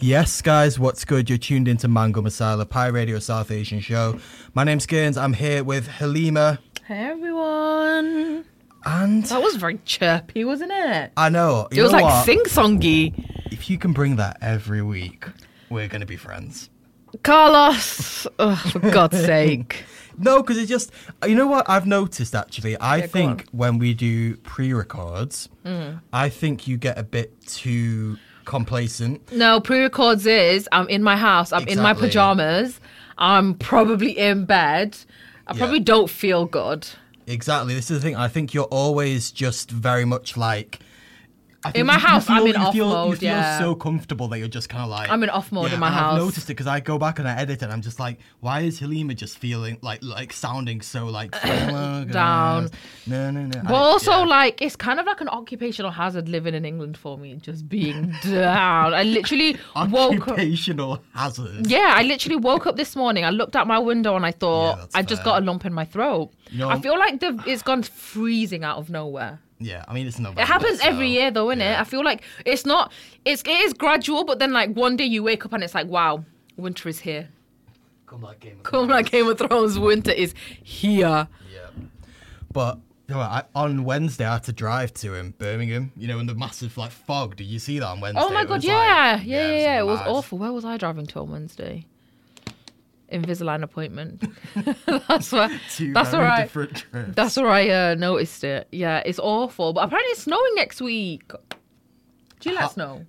Yes, guys, what's good? You're tuned into Mango Masala, Pi Radio South Asian show. My name's Gaines. I'm here with Halima. Hey, everyone. And that was very chirpy, wasn't it? I know. It was like sing-songy. If you can bring that every week, we're going to be friends. Carlos. Oh, for God's sake. No, because it's just, you know what I've noticed, actually? I think when we do pre-records, I think you get a bit too complacent. No, pre-records is I'm in my house, I'm in my pajamas, I'm probably in bed, I probably don't feel good. Exactly, this is the thing. I think you're always just very much like... In my house, I'm in off mode, You feel so comfortable that you're just kind of like... I'm in off mode in my house. I've noticed it because I go back and I edit it and I'm just like, why is Halima just feeling like sounding so like... down. No. But also like, it's kind of like an occupational hazard living in England for me, just being down. I literally woke up... Occupational hazard? Yeah, I literally woke up this morning, I looked out my window and I thought, I just got a lump in my throat. I feel like it's gone freezing out of nowhere. Yeah, I mean, it's not. It happens every year, though, innit? I feel like it is gradual, but then like one day you wake up and it's like, wow, winter is here. Come like Game of Thrones, winter is here. Yeah, but on Wednesday I had to drive to Birmingham. You know, in the massive like fog. Did you see that on Wednesday? Oh my God, yeah. It was awful. Where was I driving to on Wednesday? Invisalign appointment. That's where I noticed it. Yeah, it's awful. But apparently it's snowing next week. Do you like snow?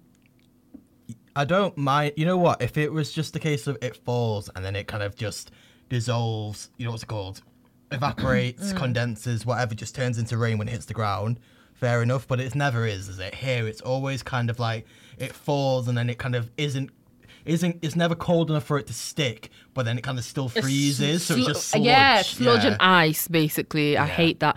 I don't mind. You know what? If it was just a case of it falls and then it kind of just dissolves, you know what's it called? Evaporates, condenses, whatever, just turns into rain when it hits the ground. Fair enough, but it never is it? Here, it's always kind of like it falls and then it kind of isn't. It's never cold enough for it to stick, but then it kind of still freezes, so it's just sludge. Yeah, sludge and ice, basically. Yeah. I hate that.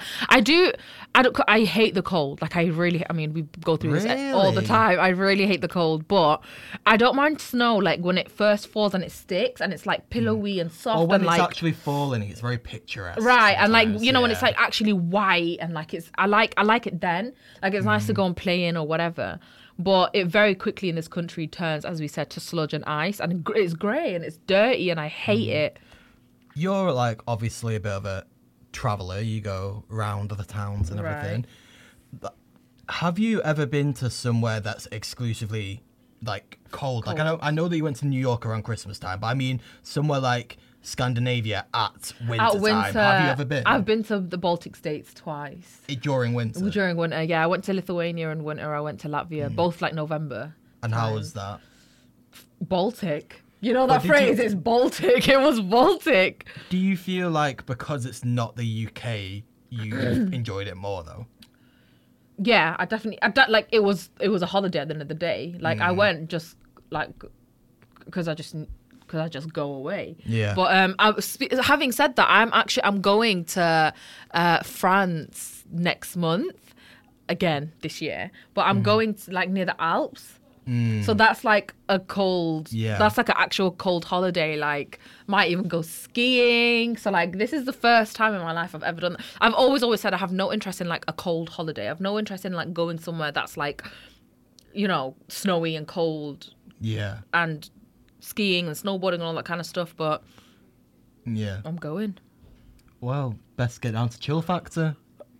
I hate the cold. Like, we go through this all the time. I really hate the cold, but I don't mind snow, like, when it first falls and it sticks, and it's, like, pillowy and soft. Or when and, it's like, actually falling, it's very picturesque. Right, and, like, you know, when it's, like, actually white, and, like, I like it then. Like, it's nice to go and play in or whatever. But it very quickly in this country turns, as we said, to sludge and ice. And it's grey and it's dirty and I hate it. You're, like, obviously a bit of a traveller. You go around other towns and everything. But have you ever been to somewhere that's exclusively, like, cold? Like, I know that you went to New York around Christmas time, but I mean somewhere like Scandinavia at winter time. Have you ever been? I've been to the Baltic states twice. During winter? During winter, yeah. I went to Lithuania in winter. I went to Latvia, both like November. And how was that? Baltic. You know that phrase? It's Baltic. It was Baltic. Do you feel like because it's not the UK, you enjoyed it more though? Yeah, I definitely. Like it was a holiday at the end of the day. Like I went just like because I just go away. Yeah. But having said that, I'm going to France next month again this year. But I'm going to like near the Alps. So that's like a cold. Yeah. That's like an actual cold holiday. Like might even go skiing. So like this is the first time in my life I've ever done that. I've always said I have no interest in like a cold holiday. I've no interest in like going somewhere that's like, you know, snowy and cold. Yeah. And skiing and snowboarding and all that kind of stuff, but yeah, I'm going. Well, best get down to chill factor.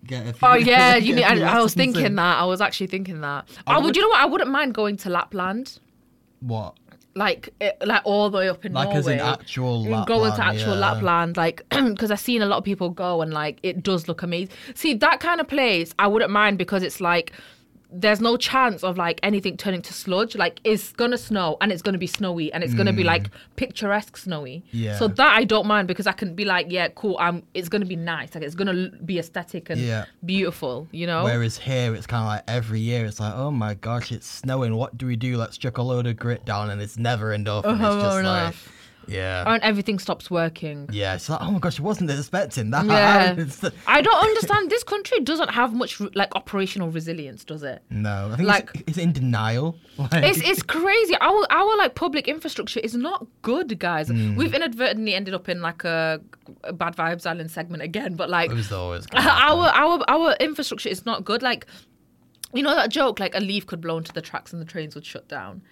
I was thinking that. I was actually thinking that. Do you know what? I wouldn't mind going to Lapland. What? Like all the way up in Norway. Like as in actual Lapland. Going to actual Lapland, like, because I've seen a lot of people go and like, it does look amazing. See, that kind of place, I wouldn't mind because it's like, there's no chance of like anything turning to sludge. Like it's gonna snow and it's gonna be snowy and it's gonna be like picturesque snowy. Yeah. So that I don't mind because I can be like, yeah, cool. It's gonna be nice. Like it's gonna be aesthetic and beautiful. You know. Whereas here it's kind of like every year it's like, oh my gosh, it's snowing. What do we do? Let's chuck a load of grit down and it's never enough. And it's just like. Yeah. And everything stops working. Yeah. It's like, oh my gosh, I wasn't expecting that. Yeah. I don't understand. This country doesn't have much like operational resilience, does it? No. I think it's in denial. Like... It's crazy. Our like public infrastructure is not good, guys. We've inadvertently ended up in like a Bad Vibes Island segment again, but like it was always our infrastructure is not good. Like, you know that joke, like a leaf could blow into the tracks and the trains would shut down.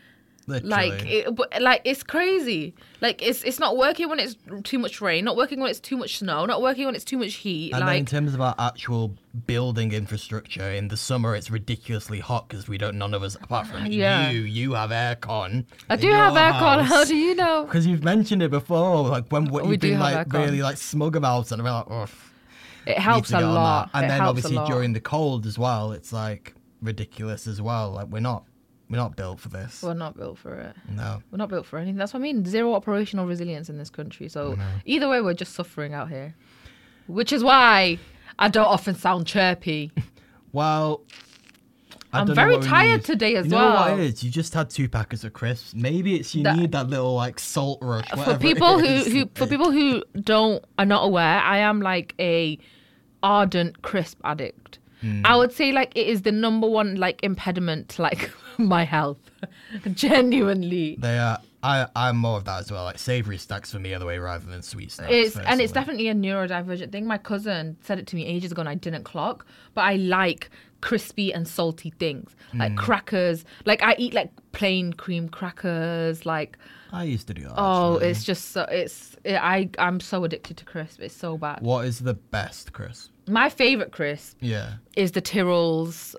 Literally. Like it's crazy. Like it's not working when it's too much rain, not working when it's too much snow, not working when it's too much heat. And then in Like terms of our actual building infrastructure, in the summer it's ridiculously hot because none of us, apart from Yeah. you have aircon. I do have aircon. How do you know? Because you've mentioned it before, like when We you've do been have like aircon. really like smug about it, and I'm like, oh, It helps need a to get on lot. that. And It then helps obviously a lot. during the cold as well, it's like ridiculous as well. Like we're not built for this. We're not built for it. No. We're not built for anything. That's what I mean. Zero operational resilience in this country. So either way, we're just suffering out here. Which is why I don't often sound chirpy. Well, I I'm don't know very what we tired need. today as you know well. what it is? You just had 2 packets of crisps. Maybe it's you That- need that little like salt rush. For whatever people it is. for people who are not aware, I am like a ardent crisp addict. I would say like it is the number one like impediment to like my health. Genuinely. They are. I'm more of that as well. Like savory snacks for me are the way rather than sweet snacks. It's personally. definitely a neurodivergent thing. My cousin said it to me ages ago and I didn't clock, but I like crispy and salty things like crackers. Like I eat like plain cream crackers. Like I used to do that. oh, actually. it's just so I'm so addicted to crisp. It's so bad. What is the best crisp? My favorite crisp Yeah, is the Tyrrell's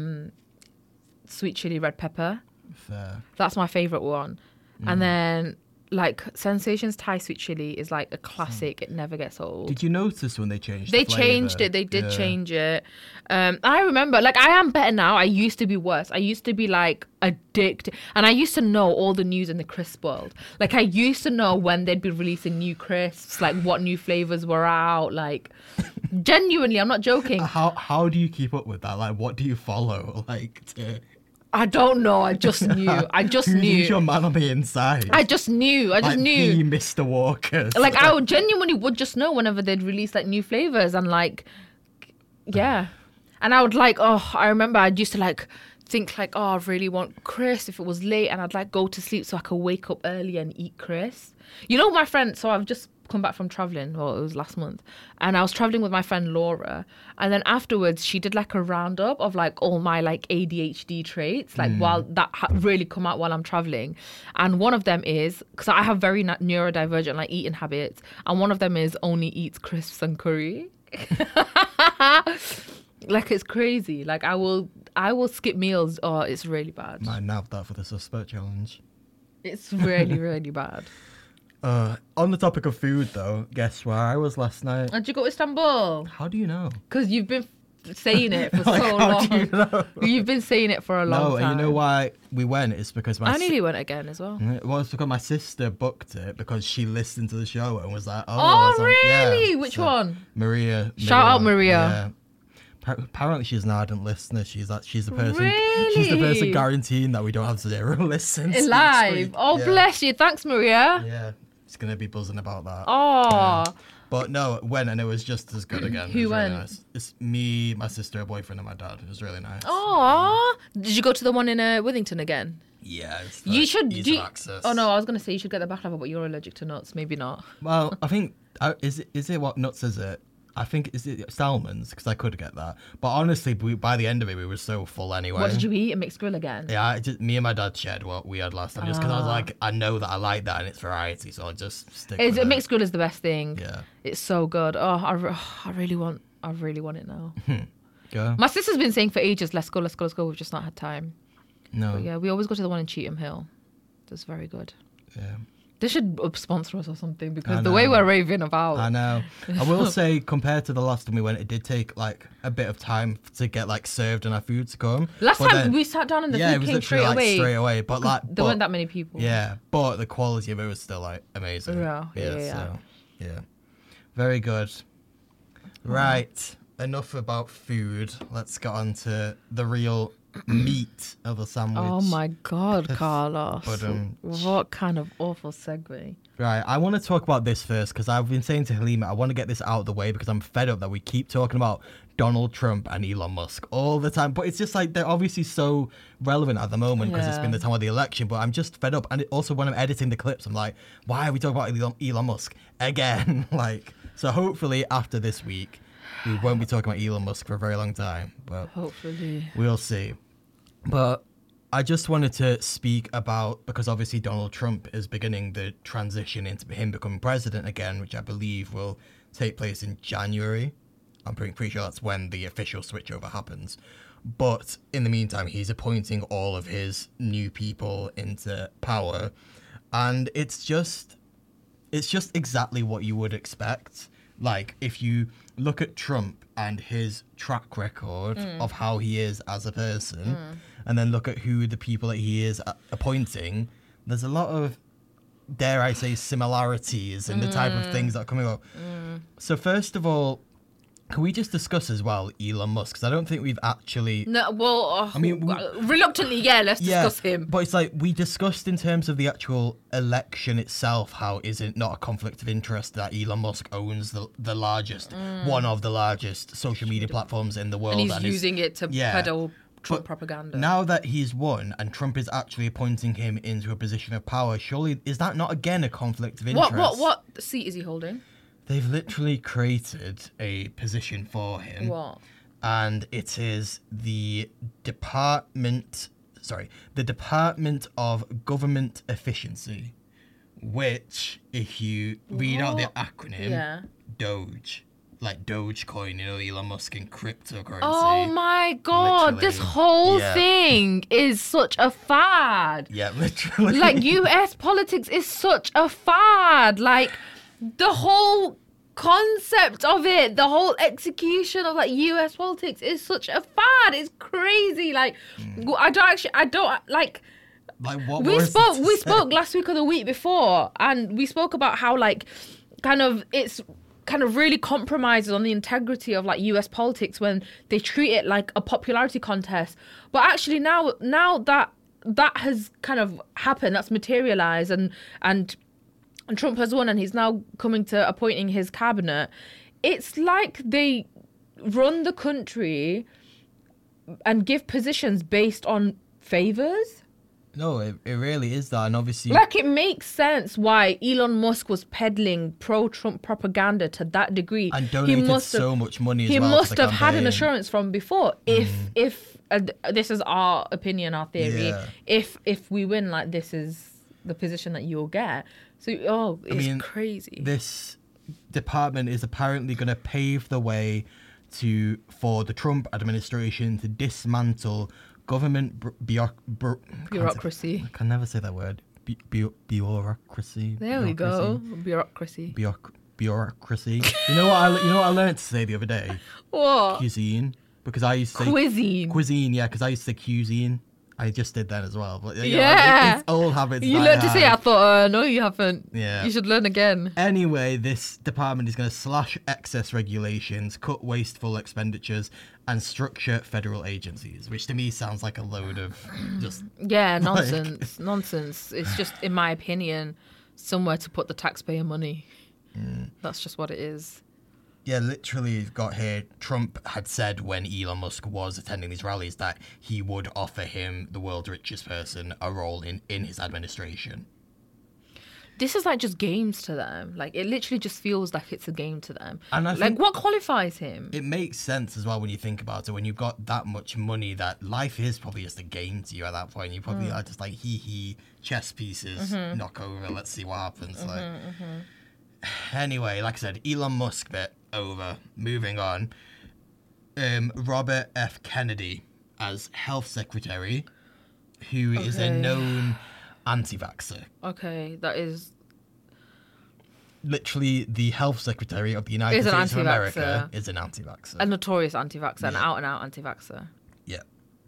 sweet chili red pepper. fair. That's my favorite one. And then like Sensations Thai sweet chili is like a classic. It never gets old. Did you notice when they changed? They the changed flavour? it. They did Yeah. change it. I remember, like, I am better now. I used to be worse. I used to be, like, addicted. And I used to know all the news in the crisp world. Like, I used to know when they'd be releasing new crisps, like, what new flavors were out. Like, genuinely, I'm not joking. How do you keep up with that? Like, what do you follow? Like, I don't know. I just knew. I just who's knew. your man on the inside? I just knew. I just like knew. the Mr. Walker. Like, I would genuinely would just know whenever they'd release, like, new flavors. And, like, yeah. And I would like, oh, I remember I used to like think like, oh, I really want crisps if it was late, and I'd like go to sleep so I could wake up early and eat crisps. You know, my friend, so I've just come back from traveling, well, it was last month, and I was traveling with my friend Laura, and then afterwards she did like a roundup of like all my like ADHD traits, like while that really come out while I'm traveling. And one of them is, because I have very neurodivergent like eating habits, and one of them is only eats crisps and curry. Like, it's crazy. Like, I will skip meals. Oh, it's really bad. Might nab that for the suspect challenge. It's really, really bad. On the topic of food, though, guess where I was last night? Did you go to Istanbul? How do you know? Because you've been saying it for Like, so how long. do you know? You've been saying it for a long No, time. and you know why we went? It's because I nearly went again as well. Well, it's because my sister booked it because she listened to the show and was like, "Oh, Oh, that's yeah." really? Which So, one? Maria. Shout out, Maria. Yeah. Apparently, she's an ardent listener. She's the person. She's the person Really? guaranteeing that we don't have 0 listens next Live. week. Oh, Yeah. bless you. Thanks, Maria. Yeah, it's gonna be buzzing about that. Oh. But no, it went and it was just as good again. Who It was really went? nice. It's me, my sister, a boyfriend, and my dad. It was really nice. Oh. Did you go to the one in Withington again? Yeah, it's You should ease do. of access. Oh no, I was gonna say you should get the back level, but you're allergic to nuts. Maybe not. Well, I think is it what nuts is it? I think is it salmons because I could get that. But honestly, by the end of it, we were so full anyway. What did you eat? A mixed grill again? Yeah, me and my dad shared what we had last time, just because I was like, I know that I like that and it's variety, so I'll just stick. It's with a it. mixed grill is the best thing. Yeah. It's so good. Oh, I really want it now. Go. My sister's been saying for ages, let's go. We've just not had time. No. But yeah, we always go to the one in Cheetham Hill. That's very good. Yeah. They should sponsor us or something I because the way know. we're raving about. I know. I will say, compared to the last time we went, it did take like a bit of time to get like served and our food to come. Last But time then- we sat down and the yeah, it food was came literally straight like away. straight away. But like, There weren't that many people. yeah, but the quality of it was still like amazing. Yeah. So, yeah. Very good. Right. Enough about food. Let's get on to the real meat of a sandwich. Oh my God, Carlos. But, What kind of awful segue? Right, I want to talk about this first because I've been saying to Halima, I want to get this out of the way because I'm fed up that we keep talking about Donald Trump and Elon Musk all the time. But it's just like they're obviously so relevant at the moment because it's been the time of the election. But I'm just fed up. And also when I'm editing the clips, I'm like, why are we talking about Elon Musk again? Like, so hopefully after this week, we won't be talking about Elon Musk for a very long time. But Hopefully. we'll see. But I just wanted to speak about, because obviously Donald Trump is beginning the transition into him becoming president again, which I believe will take place in January. I'm pretty sure that's when the official switchover happens. But in the meantime, he's appointing all of his new people into power. And it's just exactly what you would expect. Like, if you look at Trump and his track record of how he is as a person, and then look at who the people that he is appointing, there's a lot of, dare I say, similarities in the type of things that are coming up. So first of all, can we just discuss as well Elon Musk? Because I don't think we've actually... No, well, I mean, reluctantly, yeah, let's discuss him. But it's like, we discussed in terms of the actual election itself, how is it not a conflict of interest that Elon Musk owns the largest, one of the largest social media platforms in the world. And he's using it to peddle Trump propaganda. Now that he's won and Trump is actually appointing him into a position of power, surely is that not again a conflict of interest? What seat is he holding? They've literally created a position for him. What? And it is the Department of Government Efficiency, which, if you read out the acronym, Doge. Like Dogecoin, Elon Musk and cryptocurrency. Oh my God, literally. this whole thing is such a fad. Yeah, literally. Like, US politics is such a fad. Like, the whole concept of it, the whole execution of like US politics is such a fad. It's crazy. Like, I don't like what we spoke last week or the week before, and we spoke about how like it's kind of really compromises on the integrity of like US politics when they treat it like a popularity contest. But actually now that has kind of happened, that's materialized, and Trump has won and he's now coming to appointing his cabinet. It's like they run the country and give positions based on favors. No, it really is that. And obviously... Like, it makes sense why Elon Musk was peddling pro-Trump propaganda to that degree. And donated so much money as well. He must have had an assurance from before. If this is our opinion, our theory, if we win, like, this is the position that you'll get. So, it's crazy. This department is apparently going to pave the way for the Trump administration to dismantle government bureaucracy. I can never say that word. Bureaucracy. There we go. Bureaucracy. Bureaucracy. You know what I learned to say the other day? What? Cuisine. Because I used to say... Cuisine, yeah, because I used to say cuisine. I just did that as well. But it's old habits. You learned to say it. I thought, no, you haven't. Yeah. You should learn again. Anyway, this department is going to slash excess regulations, cut wasteful expenditures, and structure federal agencies, which to me sounds like a load of just... Yeah, nonsense. Nonsense. It's just, in my opinion, somewhere to put the taxpayer money. That's just what it is. Yeah, literally, you've got here, Trump had said when Elon Musk was attending these rallies that he would offer him, the world's richest person, a role in his administration. This is like just games to them. Like, it literally just feels like it's a game to them. And I think what qualifies him? It makes sense as well when you think about it. When you've got that much money, that life is probably just a game to you at that point. You probably are just like, chess pieces, knock over, let's see what happens. Anyway, like I said, Elon Musk bit over. Moving on. Robert F. Kennedy as health secretary, who is a known anti-vaxxer. Okay, that is... Literally, the health secretary of the United States of America is an anti-vaxxer. A notorious anti-vaxxer, an out-and-out anti-vaxxer. Yeah.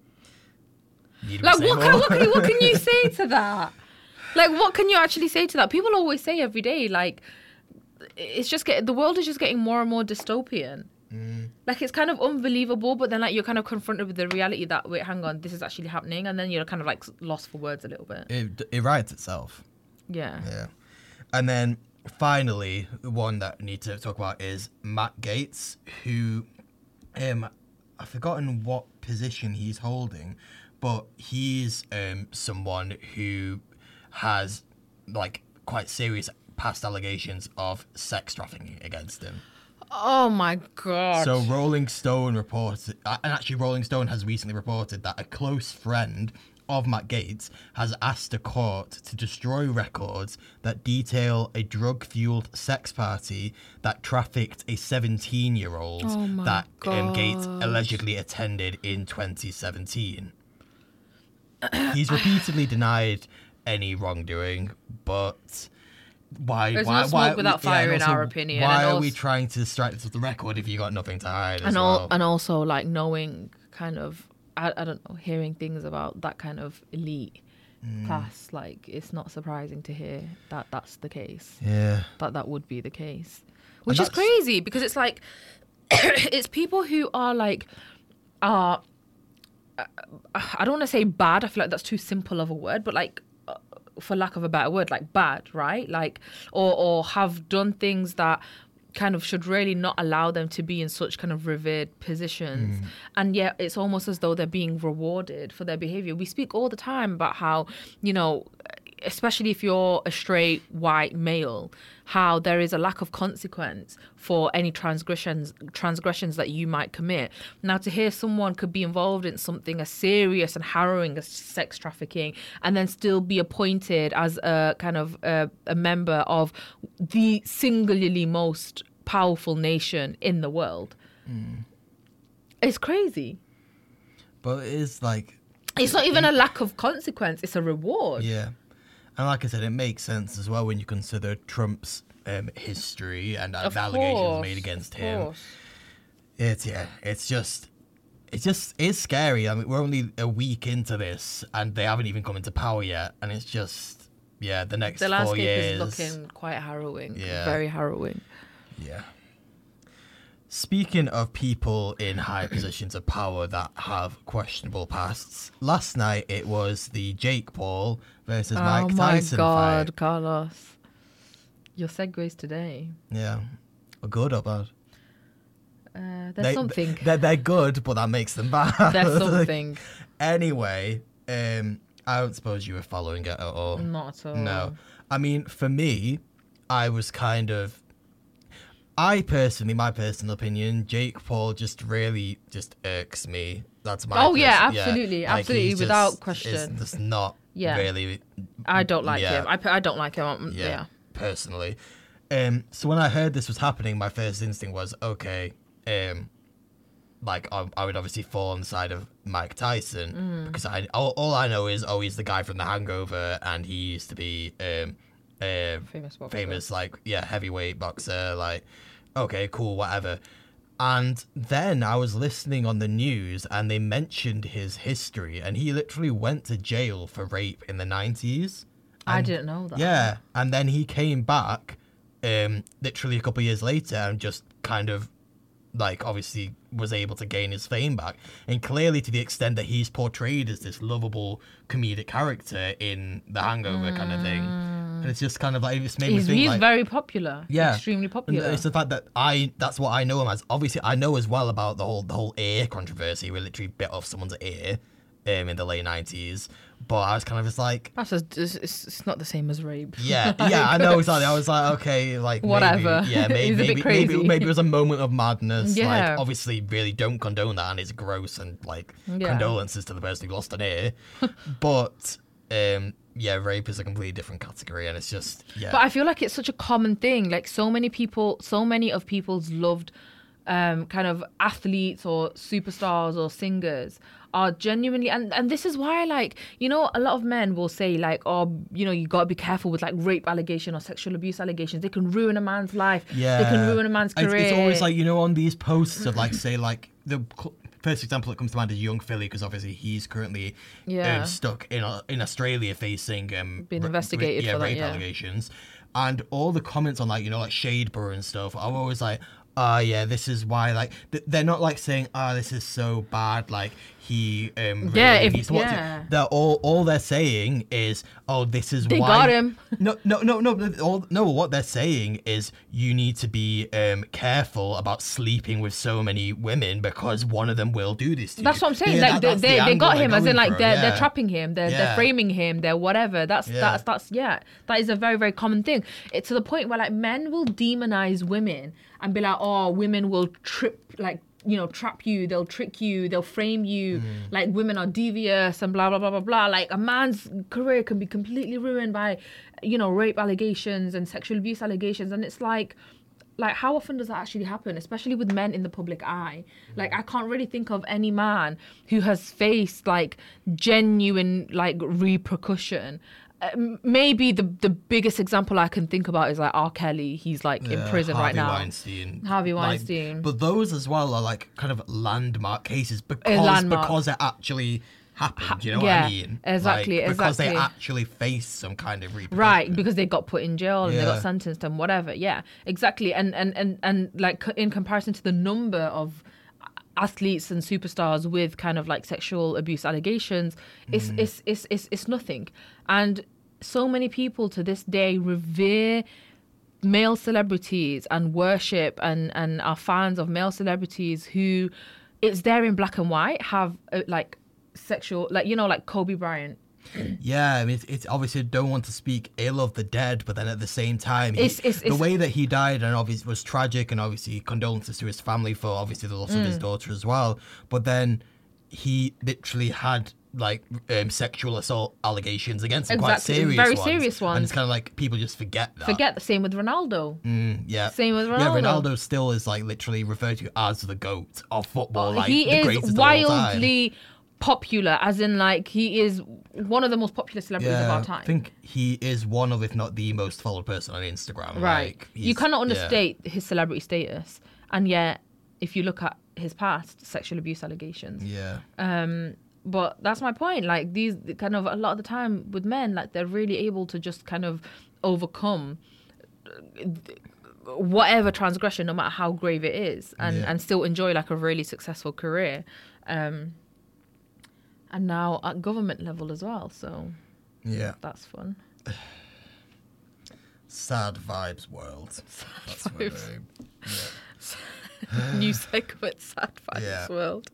Like, what can you say to that? Like, what can you actually say to that? People always say every day, like, it's just the world is just getting more and more dystopian. Like, it's kind of unbelievable, but then like you're kind of confronted with the reality that, wait, hang on, this is actually happening, and then you're kind of like lost for words a little bit. It writes itself. Yeah. And then finally, the one that we need to talk about is Matt Gaetz, who I've forgotten what position he's holding, but he's someone who has like quite serious past allegations of sex trafficking against him. Oh my God. So Rolling Stone reported, and actually Rolling Stone has recently reported that a close friend of Matt Gaetz has asked a court to destroy records that detail a drug-fueled sex party that trafficked a 17-year-old Oh my that God. Gaetz allegedly attended in 2017. He's repeatedly denied any wrongdoing, but why? There's why? no why? smoke without fire, in also, our opinion. Why And are we also- trying to strike this off the record if you got nothing to hide? and as well? and also like knowing kind of I don't know, hearing things about that kind of elite class, like it's not surprising to hear that that's the case. Yeah. That would be the case, which is that's- crazy because it's like it's people who are like are I don't want to say bad. I feel like that's too simple of a word, but like for lack of a better word, like bad, right? Like or have done things that kind of should really not allow them to be in such kind of revered positions. And yet it's almost as though they're being rewarded for their behavior. We speak all the time about how, you know, especially if you're a straight white male, how there is a lack of consequence for any transgressions that you might commit. Now, to hear someone could be involved in something as serious and harrowing as sex trafficking and then still be appointed as a kind of a member of the singularly most powerful nation in the world, it's crazy. But it is like, It's not even a lack of consequence, it's a reward. yeah. And like I said, it makes sense as well when you consider Trump's history and Of the allegations course, made against of him. course. It's scary. I mean, we're only a week into this and they haven't even come into power yet. And it's just, the next The 4 landscape years. is looking quite harrowing. Yeah. Very harrowing. Yeah. Speaking of people in high positions of power that have questionable pasts, last night it was the Jake Paul versus Mike Tyson Oh my God, fight. Carlos. Your segues today. Yeah. Good or bad? There's something. They're good, but that makes them bad. There's something. Anyway, I don't suppose you were following it at all. Not at all. No. I mean, for me, I was kind of... my personal opinion, Jake Paul just really just irks me. That's my... Oh, yeah, pers- absolutely, Like, absolutely, he's without just- question. It's just not Yeah. really... I don't like Yeah. him. I don't like him. Yeah. personally. So when I heard this was happening, my first instinct was, okay, like I would obviously fall on the side of Mike Tyson because all I know is, he's the guy from The Hangover and he used to be Famous boxer. like heavyweight boxer. Like, okay, cool, whatever. And then I was listening on the news and they mentioned his history and he literally went to jail for rape in the 90s. I didn't know that. Yeah, and then he came back literally a couple of years later and just kind of like obviously was able to gain his fame back. And clearly to the extent that he's portrayed as this lovable comedic character in The Hangover kind of thing. And it's just kind of like, it's made me think He's like... very popular. Yeah, Extremely And popular. it's the fact that that's what I know him as. Obviously, I know as well about the whole ear controversy. We literally bit off someone's ear in the late 90s. But I was kind of just like, It's not the same as rape. yeah, I know exactly. I was like, okay, like Whatever. Maybe, yeah, It's a bit maybe crazy. it was a moment of madness. Yeah. Like, obviously, really don't condone that, and it's gross. And like, Yeah. condolences to the person who lost an ear. But rape is a completely different category, and it's just But I feel like it's such a common thing. Like so many of people's loved kind of athletes or superstars or singers are genuinely, and this is why, like, you know, a lot of men will say like, oh, you know, you got to be careful with like rape allegation or sexual abuse allegations. They can ruin a man's life. Yeah, They can ruin a man's career. It's always like, you know, on these posts of like, say, like the first example that comes to mind is Young Philly, because obviously he's currently stuck in Australia facing Being investigated for that, rape yeah. allegations, and all the comments on like, you know, like Shadeborough and stuff. I'm always like, this is why, like they're not like saying, this is so bad, like he really needs to watch it. They're all they're saying is, this is They why got him. No. What they're saying is you need to be careful about sleeping with so many women because one of them will do this to you. That's what I'm saying. Yeah, like that's the they angle got him, they're as in going like for, they're trapping him, they're framing him, they're whatever. That is a very, very common thing. It's to the point where like men will demonize women and be like, oh, women will trap you, they'll trick you, they'll frame you, like women are devious and blah, blah, blah, blah, blah. Like a man's career can be completely ruined by, rape allegations and sexual abuse allegations. And it's like how often does that actually happen, especially with men in the public eye? Like, I can't really think of any man who has faced like genuine like repercussion. Maybe the biggest example I can think about is like R. Kelly. He's like in prison right now. Harvey Weinstein. But those as well are like kind of landmark cases because it actually happened. You know what I mean? Exactly. Because they actually faced some kind of repercussion. Right, because they got put in jail and they got sentenced and whatever. Yeah, exactly. And like in comparison to the number of athletes and superstars with kind of like sexual abuse allegations, it's nothing. And so many people to this day revere male celebrities and worship and are fans of male celebrities who, it's there in black and white, have like sexual, like like Kobe Bryant. Yeah, I mean, it's obviously don't want to speak ill of the dead, but then at the same time, the way that he died and obviously was tragic, and obviously condolences to his family for obviously the loss of his daughter as well. But then he literally had like sexual assault allegations against him, quite serious very ones. Serious ones. And it's kind of like people just forget that. The same with Ronaldo. Yeah. Same with Ronaldo. Yeah, Ronaldo still is like literally referred to as the GOAT of football. Like he the is greatest of all time. wildly popular, as in like he is one of the most popular celebrities of our time. I think he is one of, if not the most followed person on Instagram. Right. Like, you cannot understate his celebrity status. And yet, if you look at his past, sexual abuse allegations. Yeah. But that's my point. Like these kind of, a lot of the time with men, like they're really able to just kind of overcome whatever transgression, no matter how grave it is, and still enjoy like a really successful career. And now at government level as well. So yeah, that's fun. Sad vibes world. That's vibes. New segment, sad vibes world.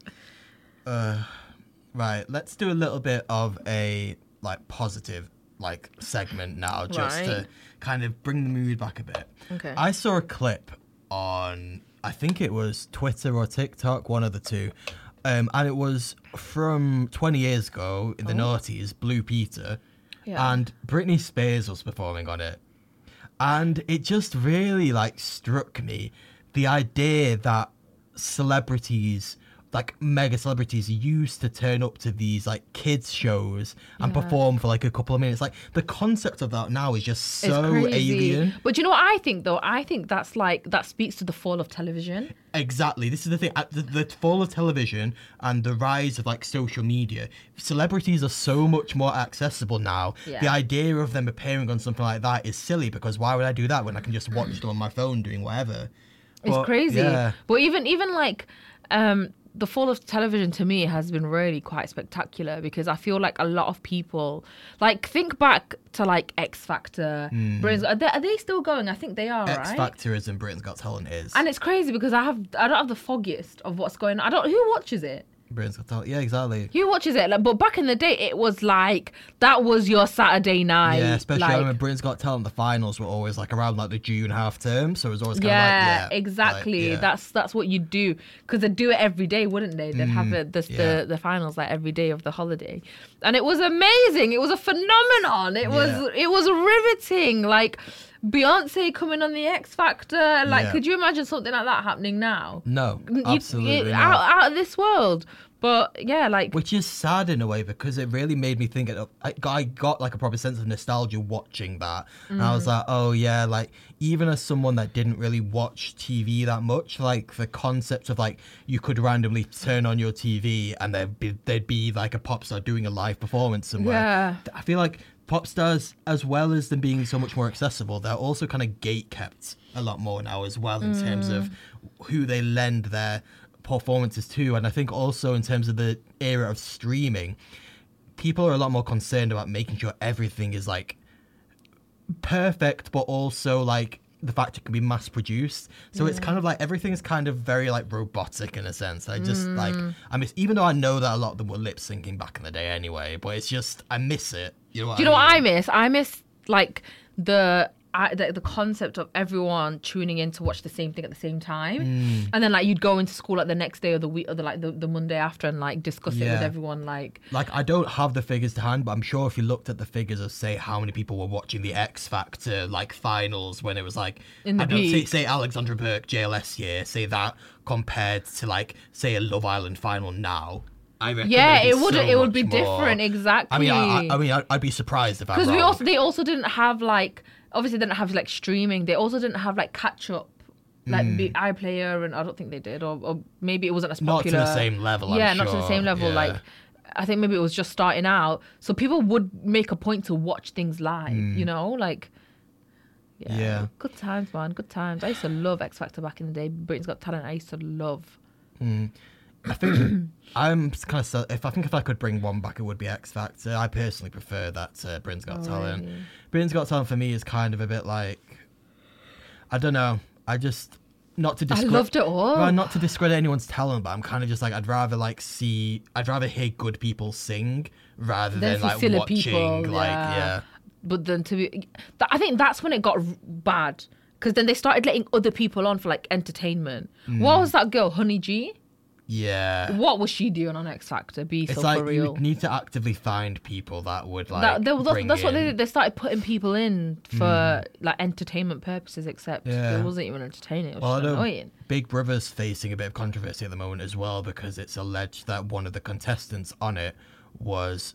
Right, let's do a little bit of a like positive like segment now, just to kind of bring the mood back a bit. Okay. I saw a clip on, I think it was Twitter or TikTok, one of the two. And it was from 20 years ago in the noughties, Blue Peter. Yeah. And Britney Spears was performing on it. And it just really like struck me, the idea that celebrities, like mega celebrities, used to turn up to these like kids shows and perform for like a couple of minutes. Like the concept of that now is just so alien. But you know what I think though? I think that speaks to the fall of television. Exactly. This is the thing. The fall of television and the rise of like social media. Celebrities are so much more accessible now. Yeah. The idea of them appearing on something like that is silly, because why would I do that when I can just watch them on my phone doing whatever? It's crazy. Yeah. But even like the fall of television to me has been really quite spectacular, because I feel like a lot of people, like, think back to like X Factor, Britain's, are they still going? I think they are, X Factor is and Britain's Got Talent is. And it's crazy because I don't have the foggiest of what's going on. Who watches it? Britain's Got Talent. Yeah, exactly. Who watches it? Like, but back in the day, it was like, that was your Saturday night. Yeah, especially I remember Britain's Got Talent, the finals were always like around like the June half term, so it was always kind of like, exactly. Like, that's what you do, because they'd do it every day, wouldn't they? They'd have the finals like every day of the holiday, and it was amazing. It was a phenomenon. It was riveting. Like Beyonce coming on the X Factor. Like, could you imagine something like that happening now? No, absolutely not. Out of this world. But yeah, like, which is sad in a way, because it really made me think. I got like a proper sense of nostalgia watching that, and I was like, oh yeah, like even as someone that didn't really watch TV that much, like the concept of like you could randomly turn on your TV and there'd be like a pop star doing a live performance somewhere. Yeah, I feel like pop stars, as well as them being so much more accessible, they're also kind of gate kept a lot more now as well, in terms of who they lend their performances to. And I think also in terms of the era of streaming, people are a lot more concerned about making sure everything is like perfect, but also like the fact it can be mass produced. So it's kind of like everything is kind of very like robotic in a sense. I just like, I miss, even though I know that a lot of them were lip syncing back in the day anyway, but it's just, I miss it. You know what I mean? What I miss? I miss like the the concept of everyone tuning in to watch the same thing at the same time, and then like you'd go into school like the next day or the week or the Monday after and like discuss it with everyone. Like I don't have the figures to hand, but I'm sure if you looked at the figures of say how many people were watching the X Factor like finals when it was like in the I don't know, peak. say Alexandra Burke JLS year, say that compared to like say a Love Island final now. I reckon it would be much more. different, exactly. I mean, I'd be surprised if I'm wrong. Because they also didn't have like obviously they didn't have like streaming. They also didn't have like catch up, like iPlayer, and I don't think they did, or maybe it wasn't as popular. Not to the same level. I'm not to the sure. same level. Yeah. Like I think maybe it was just starting out, so people would make a point to watch things live. You know, like. Yeah. Good times, man. Good times. I used to love X Factor back in the day. Britain's Got Talent. I used to love. I think I'm kind of if I could bring one back, it would be X Factor. I personally prefer that to Britain's Got Talent. Really? Britain's Got Talent for me is kind of a bit like, I don't know. I just not to I discredit. loved it all. Well, not to discredit anyone's talent, but I'm kind of just like I'd rather hear good people sing rather Then than see like silly watching people, like yeah. But then I think that's when it got bad, because then they started letting other people on for like entertainment. What was that girl, Honey G? Yeah. What was she doing on X Factor? It's So like for you real. would need to actively find people that would like. That's what they in- did. They started putting people in for like entertainment purposes, except Yeah. it wasn't even entertaining. It was Well, I just know annoying. Big Brother's facing a bit of controversy at the moment as well because it's alleged that one of the contestants on it was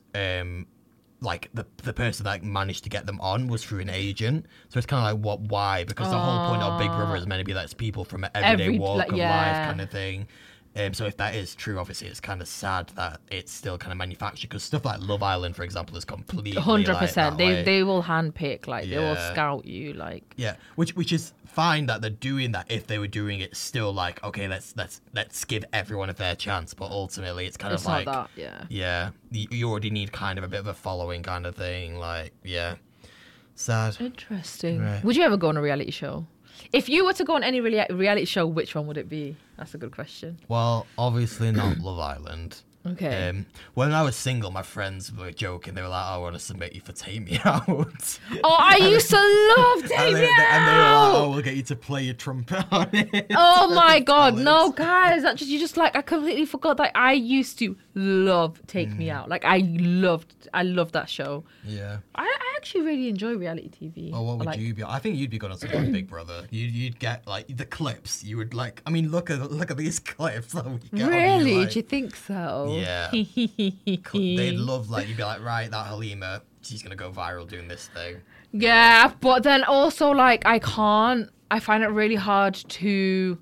like the person that managed to get them on was through an agent. So it's kind of like why? Because the whole point of Big Brother is meant to be that it's people from an everyday walk of life kind of thing. So if that is true, obviously it's kind of sad that it's still kind of manufactured because stuff like Love Island, for example, is completely 100%. Like They will handpick, like they will Yeah. scout you, like. yeah, which is fine that they're doing that. If they were doing it, still like okay, let's give everyone a fair chance. But ultimately, it's kind It's of like not that, yeah. yeah, you already need kind of a bit of a following kind of thing. Like yeah, sad. Interesting. Right. Would you ever go on a reality show? If you were to go on any reality show, which one would it be? That's a good question. Well, obviously not Love Island. Okay. When I was single, my friends were joking. They were like, "I want to submit you for Take Me Out." Oh, I used to love Take and Me they were like, Out. "Oh, we'll get you to play your trumpet on it." Oh my God, Talent. no, guys! That just like I completely forgot that I used to love Take Me Out. Like I loved that show. Yeah. I actually really enjoy reality TV. Well, what would Like, you be? I think you'd be good on something like Big Brother. You'd get like the clips. You would like. I mean, look at these clips that we get. Really? Like, Do you think so? Yeah. They'd love like you'd be like, right, that Halima, she's gonna go viral doing this thing. Yeah, but then also like I find it really hard to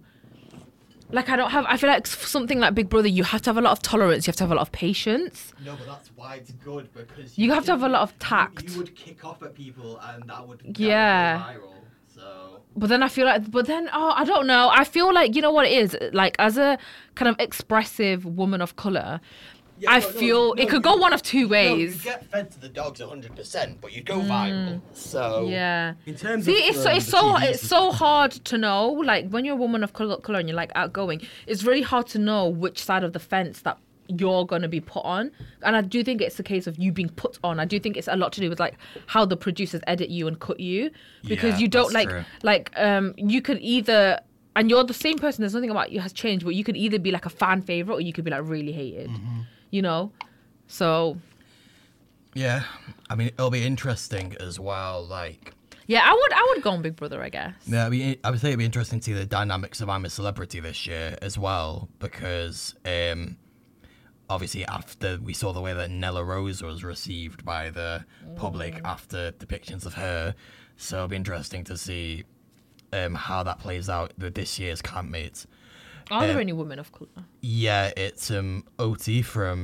I feel like something like Big Brother, you have to have a lot of tolerance, you have to have a lot of patience. No, but that's why it's good because You have to have a lot of tact. You would kick off at people, and that would Yeah. go viral. So But then I feel like, I don't know. I feel like, you know what it is? Like, as a kind of expressive woman of colour, I feel it could go one of two you ways. get fed to the dogs 100%, but you go viral. So Yeah. in terms See, of it's so hard to know. Like, when you're a woman of colour and you're like outgoing, it's really hard to know which side of the fence that you're going to be put on. And I do think it's a case of you being put on. I do think it's a lot to do with like how the producers edit you and cut you, because Yeah, you don't that's true. you could either, and you're the same person, there's nothing about you has changed, but you could either be like a fan favorite or you could be like really hated, you know? So yeah, I mean it'll be interesting as well. Like yeah, I would go on Big Brother, I guess. yeah, I would say it'd be interesting to see the dynamics of I'm a Celebrity this year as well because obviously after we saw the way that Nella Rose was received by the public after depictions of her, so it'll be interesting to see how that plays out with this year's campmates. Are there any women of colour? Yeah, it's OT from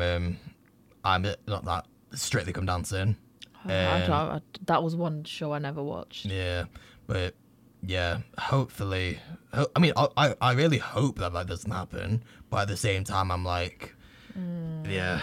not that Strictly Come Dancing. That was one show I never watched. Yeah, but yeah, hopefully. I mean, I really hope that doesn't happen, but at the same time, I'm like, yeah.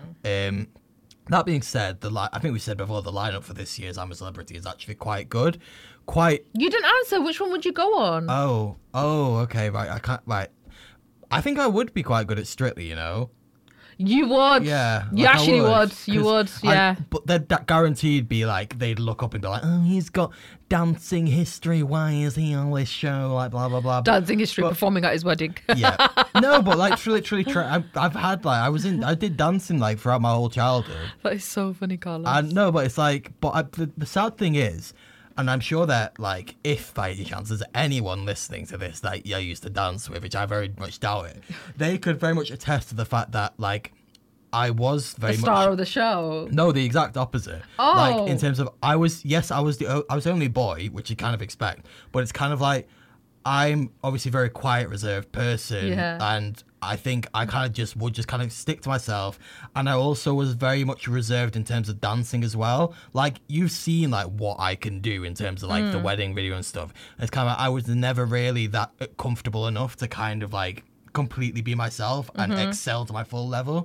That being said, I think we said before the lineup for this year's I'm a Celebrity is actually quite good. You didn't answer. Which one would you go on? Oh, okay, right. I can't. Right, I think I would be quite good at Strictly. You know. You would. Yeah, You like I actually would. You 'cause would. Yeah. but they'd that guaranteed be like, they'd look up and be like, oh, he's got dancing history. Why is he on this show? Like, blah, blah, blah. Dancing history, performing at his wedding. Yeah. No, but like, literally, I've had like, I did dancing like throughout my whole childhood. That is so funny, Carlos. I know, but it's like, the sad thing is, and I'm sure that, like, if by any chance there's anyone listening to this that I used to dance with, which I very much doubt it, they could very much attest to the fact that, like, I was very the much... star of the show. No, the exact opposite. Oh. Like, in terms of, I was the only boy, which you kind of expect, but it's kind of like, I'm obviously a very quiet, reserved person, Yeah. and I think I kind of would just kind of stick to myself, and I also was very much reserved in terms of dancing as well. Like, you've seen like what I can do in terms of like the wedding video and stuff. It's kind of I was never really that comfortable enough to kind of like completely be myself and excel to my full level.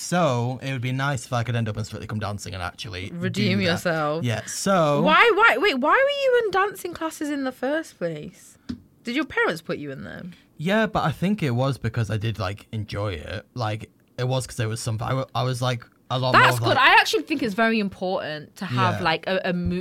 So it would be nice if I could end up in Strictly Come Dancing and actually Redeem do that. yourself. Yeah. So Why were you in dancing classes in the first place? Did your parents put you in them? Yeah, but I think it was because I did like enjoy it. Like it was because there was something. I was like a lot more. That's of, good. like, I actually think it's very important to have Yeah. like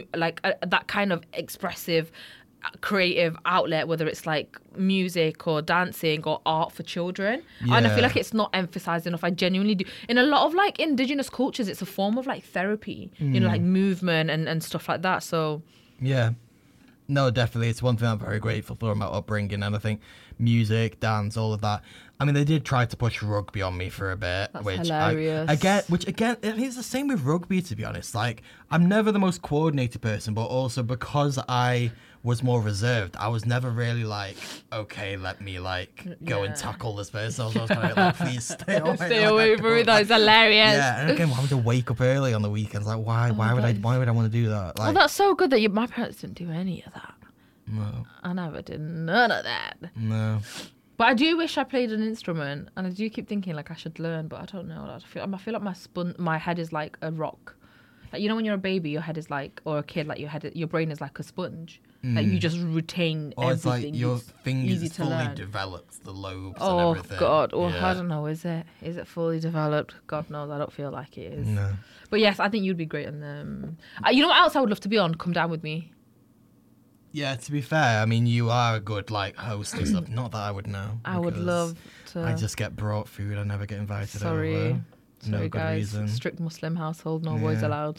that kind of expressive, creative outlet, whether it's like music or dancing or art for children. And I Yeah. feel like it's not emphasized enough. I genuinely do. In a lot of like indigenous cultures, it's a form of like therapy, like movement and stuff like that. So Yeah. No, definitely. It's one thing I'm very grateful for my upbringing, and I think music, dance, all of that. I mean, they did try to push rugby on me for a bit, That's which hilarious. I get. Which again, I think it's the same with rugby. To be honest, like I'm never the most coordinated person, but also because I was more reserved, I was never really like, okay, let me like go and tackle this person. So I was kind of like, please stay away. stay Like, away I from don't me. That's hilarious. Yeah, and again, having to wake up early on the weekends, like why would I want to do that? Well, Like, that's so good that my parents didn't do any of that. no, I never did none of that. no. But I do wish I played an instrument, and I do keep thinking like I should learn, but I don't know. I feel like my head is like a rock. Like, you know, when you're a baby, your head is like, or a kid, like your brain is like a sponge. Like you just retain Or it's everything. like your It's fingers easy is to fully learn. developed, the lobes Oh and everything. God! Oh, Yeah. I don't know. Is it fully developed? God knows. I don't feel like it is. No. But yes, I think you'd be great on them. You know what else I would love to be on? Come Down With Me. Yeah, to be fair, I mean, you are a good like host and stuff. Not that I would know. I would because love to. I just get brought food. I never get invited Sorry. over. No Sorry, good guys. reason. Strict Muslim household, no boys Yeah. allowed.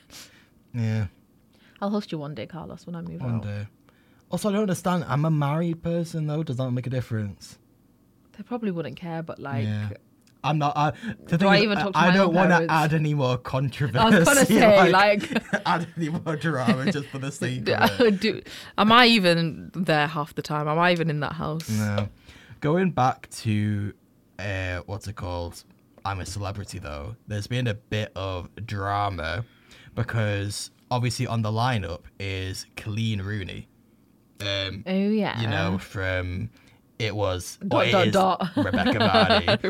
Yeah, I'll host you one day, Carlos, when I move one out. day. Also, I don't understand. I'm a married person though. Does that make a difference? They probably wouldn't care, but like, Yeah. I'm not. The Do thing I is, even talk to I my don't own want to parents? add any more controversy. I was gonna say, like add any more drama just for the sake of it. am I even there half the time? Am I even in that house? No. Going back to what's it called? I'm a Celebrity though. There's been a bit of drama because obviously on the lineup is Colleen Rooney. Oh yeah. You know, from it was Dot, dot, dot. Rebecca Varney.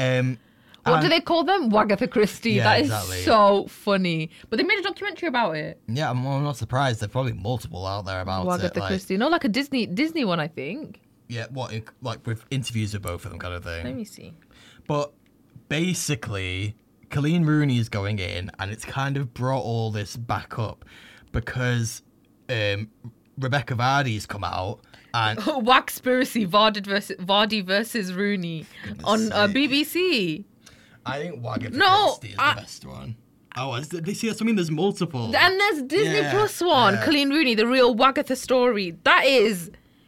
What and- do they call them? Wagatha Christie. Yeah, that is exactly. so funny. But they made a documentary about it. Yeah, I'm not surprised. There's probably multiple out there about Wagatha it. Like, Christie. No, like a Disney one, I think. yeah, like with interviews with both of them, kind of thing. Let me see. But basically, Colleen Rooney is going in, and it's kind of brought all this back up because Rebecca Vardy's come out and Waxpiracy, Vardy versus Rooney on sake. BBC. I think Wagatha No, Christie is the best one. Oh, they see that's what I mean. There's multiple. And there's Disney Yeah, Plus one, yeah. Colleen Rooney, the real Wagatha story. That is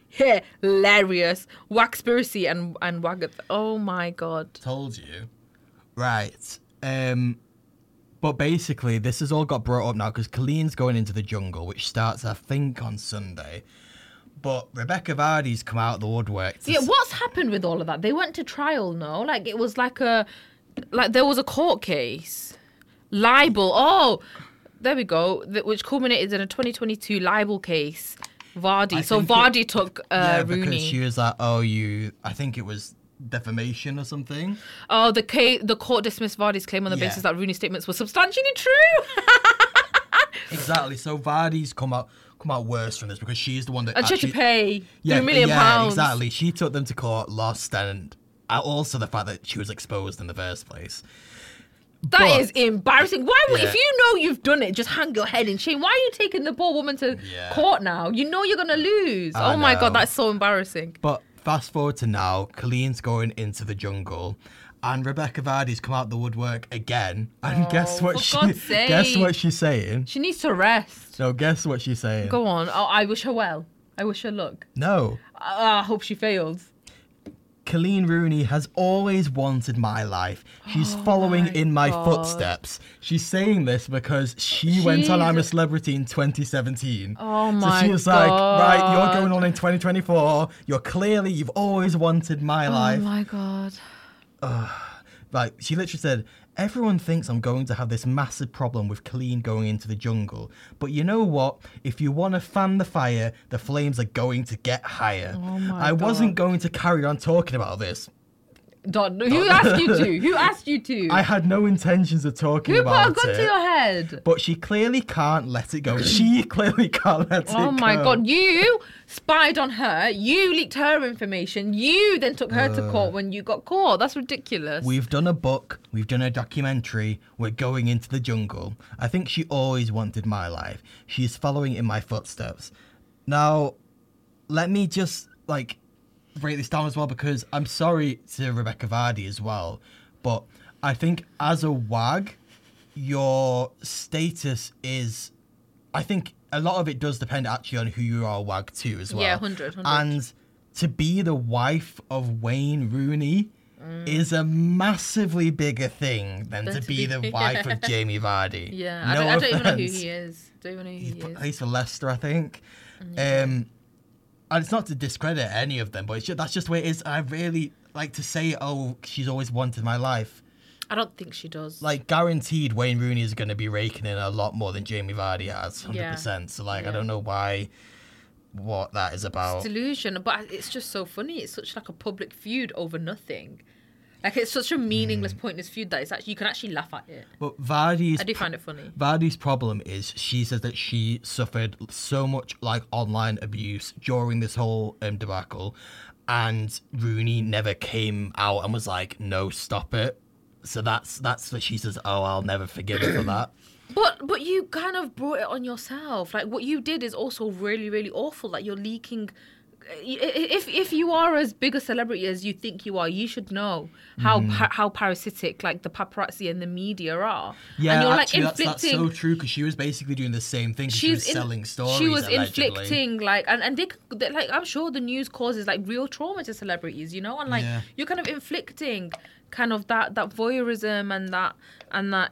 hilarious. Waxpiracy and Wagatha. Oh my god. Told you. Right. But basically, this has all got brought up now because Colleen's going into the jungle, which starts, I think, on Sunday. But Rebecca Vardy's come out of the woodwork. Yeah, what's happened with all of that? They went to trial, no? Like it was like there was a court case. Libel. Oh, there we go. Which culminated in a 2022 libel case. Vardy. So think it- Vardy took yeah, Rooney. because she was like, oh, I think it was defamation or something. Oh, the court dismissed Vardy's claim on the Yeah. basis that Rooney's statements were substantially true. Exactly. So Vardy's come out worse from this because she's the one that And she had to actually... pay Yeah, £3 million. yeah, exactly. She took them to court, lost, and also the fact that she was exposed in the first place. That is embarrassing. Why would, Yeah. if you know you've done it, just hang your head in shame? Why are you taking the poor woman to court now? You know you're going to lose. I Oh my know. God, that's so embarrassing. But fast forward to now, Colleen's going into the jungle, and Rebecca Vardy's come out the woodwork again. And guess what for God's guess what sake. she's saying? She needs to rest. No, guess what she's saying? Go on. Oh, I wish her well. I wish her luck. No. I hope she fails. Colleen Rooney has always wanted my life. She's following in my God. footsteps. She's saying this because she went on I'm a Celebrity in 2017. Oh So my she was like, right, God. you're going on in 2024. You've always wanted my life. Oh my God. Like, she literally said, everyone thinks I'm going to have this massive problem with Colleen going into the jungle. But you know what? If you want to fan the fire, the flames are going to get higher. Oh my I wasn't God. going to carry on talking about this. Don, who asked you to? Who asked you to? I had no intentions of talking Who put a about gun it. to your head? But she clearly can't let it go. She clearly can't let it go. Oh my God. You spied on her. You leaked her information. You then took her to court when you got caught. That's ridiculous. We've done a book. We've done a documentary. We're going into the jungle. I think she always wanted my life. She's following in my footsteps. Now, let me just, break this down as well, because I'm sorry to Rebecca Vardy as well, but I think as a WAG, your status is, I think a lot of it does depend actually on who you are a WAG to as well. Yeah, 100. And to be the wife of Wayne Rooney is a massively bigger thing than to be the wife of Jamie Vardy. Yeah, No I don't even know who offense. he is. Don't even know who He he is. plays for Leicester, I think. And it's not to discredit any of them, but that's just the way it is. I really like to say, oh, she's always wanted my life. I don't think she does. Guaranteed Wayne Rooney is going to be raking in a lot more than Jamie Vardy has, 100%. Yeah. So, I Yeah. don't know what that is about. It's delusion, but it's just so funny. It's such like a public feud over nothing. Like, it's such a meaningless, pointless feud that you can actually laugh at it. But I do find it funny. Vardy's problem is she says that she suffered so much online abuse during this whole debacle, and Rooney never came out and was like, no, stop it. So that's what she says, oh, I'll never forgive her for that. But you kind of brought it on yourself. Like, what you did is also really, really awful. Like, you're leaking. If you are as big a celebrity as you think you are, you should know how parasitic the paparazzi and the media are. Yeah, and you're actually, that's inflicting. so true, because she was basically doing the same thing. She was selling stories. She was allegedly. inflicting and they I'm sure the news causes real trauma to celebrities, and Yeah. you're kind of inflicting kind of that voyeurism and that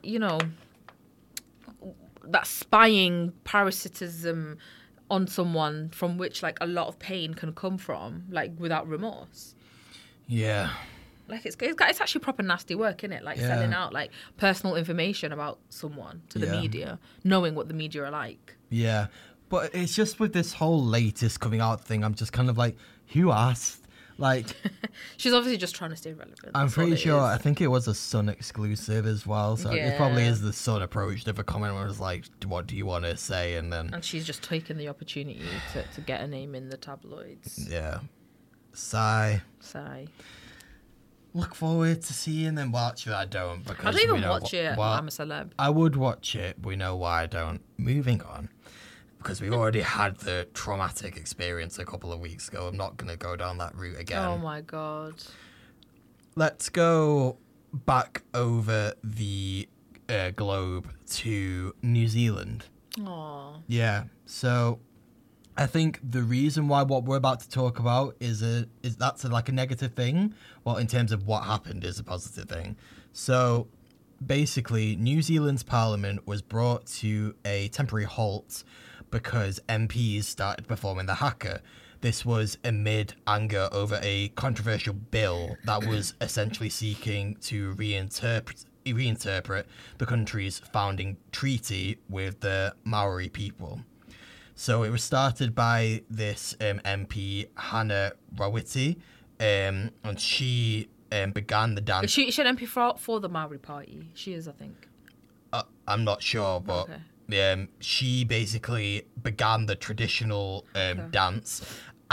that spying parasitism on someone from which a lot of pain can come from without remorse. Yeah. It's actually proper nasty work, isn't it? Selling out personal information about someone to the Yeah. media, knowing what the media are like. Yeah. But it's just with this whole latest coming out thing, I'm just kind of who asked? She's obviously just trying to stay relevant. I'm That's all pretty it sure, is. I think it was a Sun exclusive as well. So it probably Yeah. is the Sun approach of a comment where it was like, what do you want to say? And then, And she's just taking the opportunity to get a name in the tabloids. yeah. Sigh. Sigh. Look forward to seeing them. Well, actually, I don't. Because I don't even we know watch it. Well, I'm a celeb. I would watch it. We know why I don't. Moving on. Because we've already had the traumatic experience a couple of weeks ago. I'm not going to go down that route again. Oh my God. Let's go back over the globe to New Zealand. Aw. Yeah. So I think the reason why what we're about to talk about is that's a negative thing. Well, in terms of what happened is a positive thing. So basically, New Zealand's parliament was brought to a temporary halt because MPs started performing the haka. This was amid anger over a controversial bill that was essentially seeking to reinterpret the country's founding treaty with the Maori people. So it was started by this MP, Hannah Rawiti, and she began the dance. Is she an MP for the Maori Party? She is, I think. I'm not sure, but Okay. she basically began the traditional dance,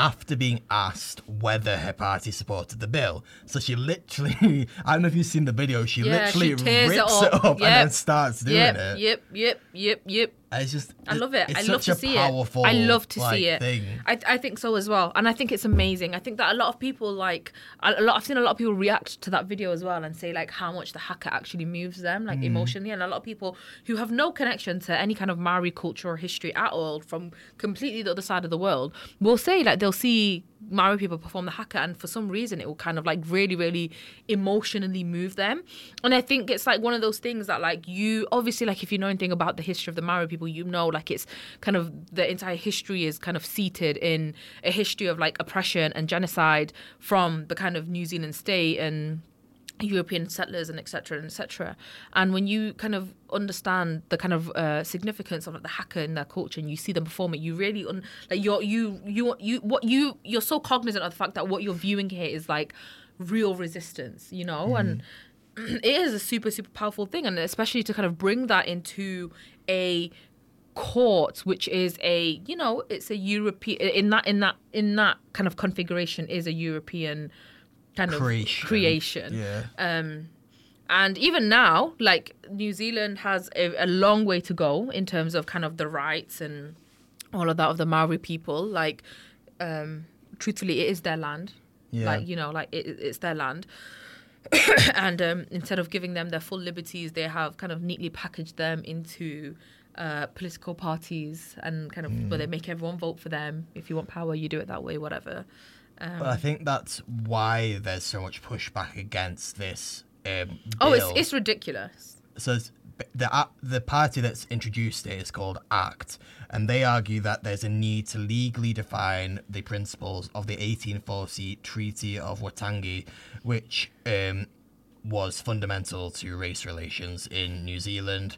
after being asked whether her party supported the bill. So she literally, I don't know if you've seen the video, she literally rips it up and then starts doing it. Yep. It's just, I love it. I love to see it. I love to see it. Thing. I think so as well, and I think it's amazing. I think that a lot of people I've seen a lot of people react to that video as well and say like how much the haka actually moves them like emotionally, and a lot of people who have no connection to any kind of Maori culture or history at all from completely the other side of the world will say like they'll see Maori people perform the haka and for some reason it will kind of like really, really emotionally move them. And I think it's like one of those things that like you obviously like if you know anything about the history of the Maori people, you know like it's kind of the entire history is kind of seated in a history of like oppression and genocide from the kind of New Zealand state and European settlers and etc. And when you kind of understand the kind of significance of like, the haka in their culture and you see them perform it, you really you're so cognizant of the fact that what you're viewing here is like real resistance, you know, and it is a super, super powerful thing, and especially to kind of bring that into a court, which is a, you know, it's a European in that kind of configuration is a European kind of creation. Yeah. And even now, like New Zealand has a long way to go in terms of kind of the rights and all of that of the Maori people. Like, truthfully, it is their land. Yeah. Like, you know, like it's their land. And instead of giving them their full liberties, they have kind of neatly packaged them into political parties and kind of where they make everyone vote for them. If you want power, you do it that way, whatever. But I think that's why there's so much pushback against this bill. It's ridiculous. So the party that's introduced it is called ACT, and they argue that there's a need to legally define the principles of the 1840 Treaty of Waitangi, which was fundamental to race relations in New Zealand.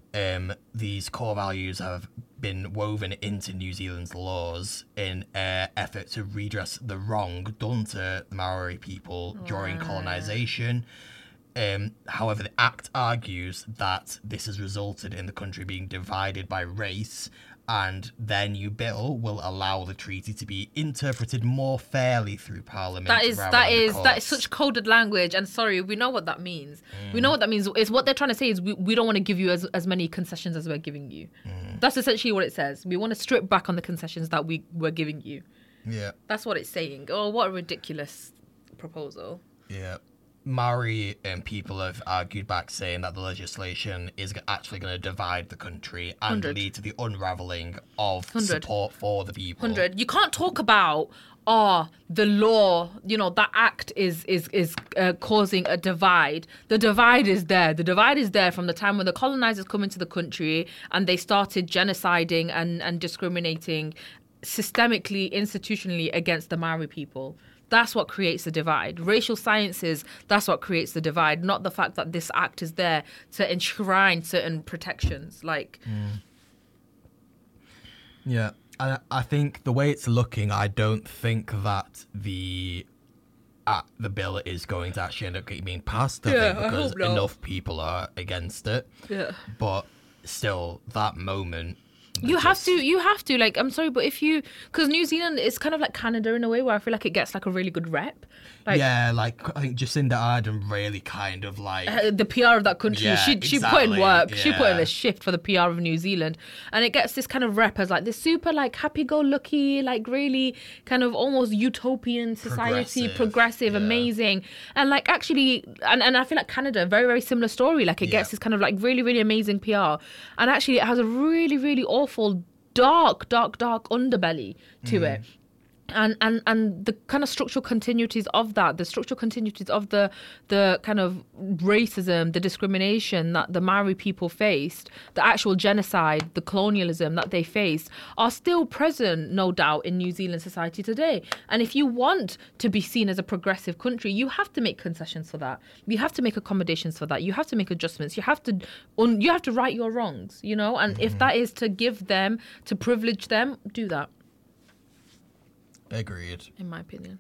These core values have been woven into New Zealand's laws in an effort to redress the wrong done to the Maori people during colonisation. However, the Act argues that this has resulted in the country being divided by race, and their new bill will allow the treaty to be interpreted more fairly through Parliament. That is such coded language, and sorry, we know what that means. We know what that means. It's what they're trying to say is we don't want to give you as many concessions as we're giving you. That's essentially what it says. We want to strip back on the concessions that we're giving you. Yeah. That's what it's saying. Oh, what a ridiculous proposal. Yeah. Maori people have argued back saying that the legislation is actually going to divide the country and 100. lead to the unravelling of 100. support for the people. 100. You can't talk about the law, you know, that act is causing a divide. The divide is there. The divide is there from the time when the colonizers come into the country and they started genociding and discriminating systemically, institutionally against the Maori people. That's what creates the divide. Racial sciences, that's what creates the divide, not the fact that this act is there to enshrine certain protections. Like, Yeah, I think the way it's looking, I don't think that the bill is going to actually end up being passed. I think because enough people are against it. Yeah. But still, that moment. You have to, like, I'm sorry, but because New Zealand is kind of like Canada in a way where I feel like it gets like a really good rep. Like, yeah, like I think Jacinda Ardern really kind of like the PR of that country. Yeah, she put in work. Yeah. She put in a shift for the PR of New Zealand, and it gets this kind of rep as like this super like happy-go-lucky, like really kind of almost utopian society, progressive, amazing, and like actually, and I feel like Canada, very very similar story. Like it gets this kind of like really really amazing PR, and actually it has a really really awful dark underbelly to it. And the kind of structural continuities of that, the structural continuities of the kind of racism, the discrimination that the Maori people faced, the actual genocide, the colonialism that they faced, are still present, no doubt, in New Zealand society today. And if you want to be seen as a progressive country, you have to make concessions for that. You have to make accommodations for that. You have to make adjustments. You have to right your wrongs, you know. And if that is to give them, to privilege them, do that. Agreed. In my opinion.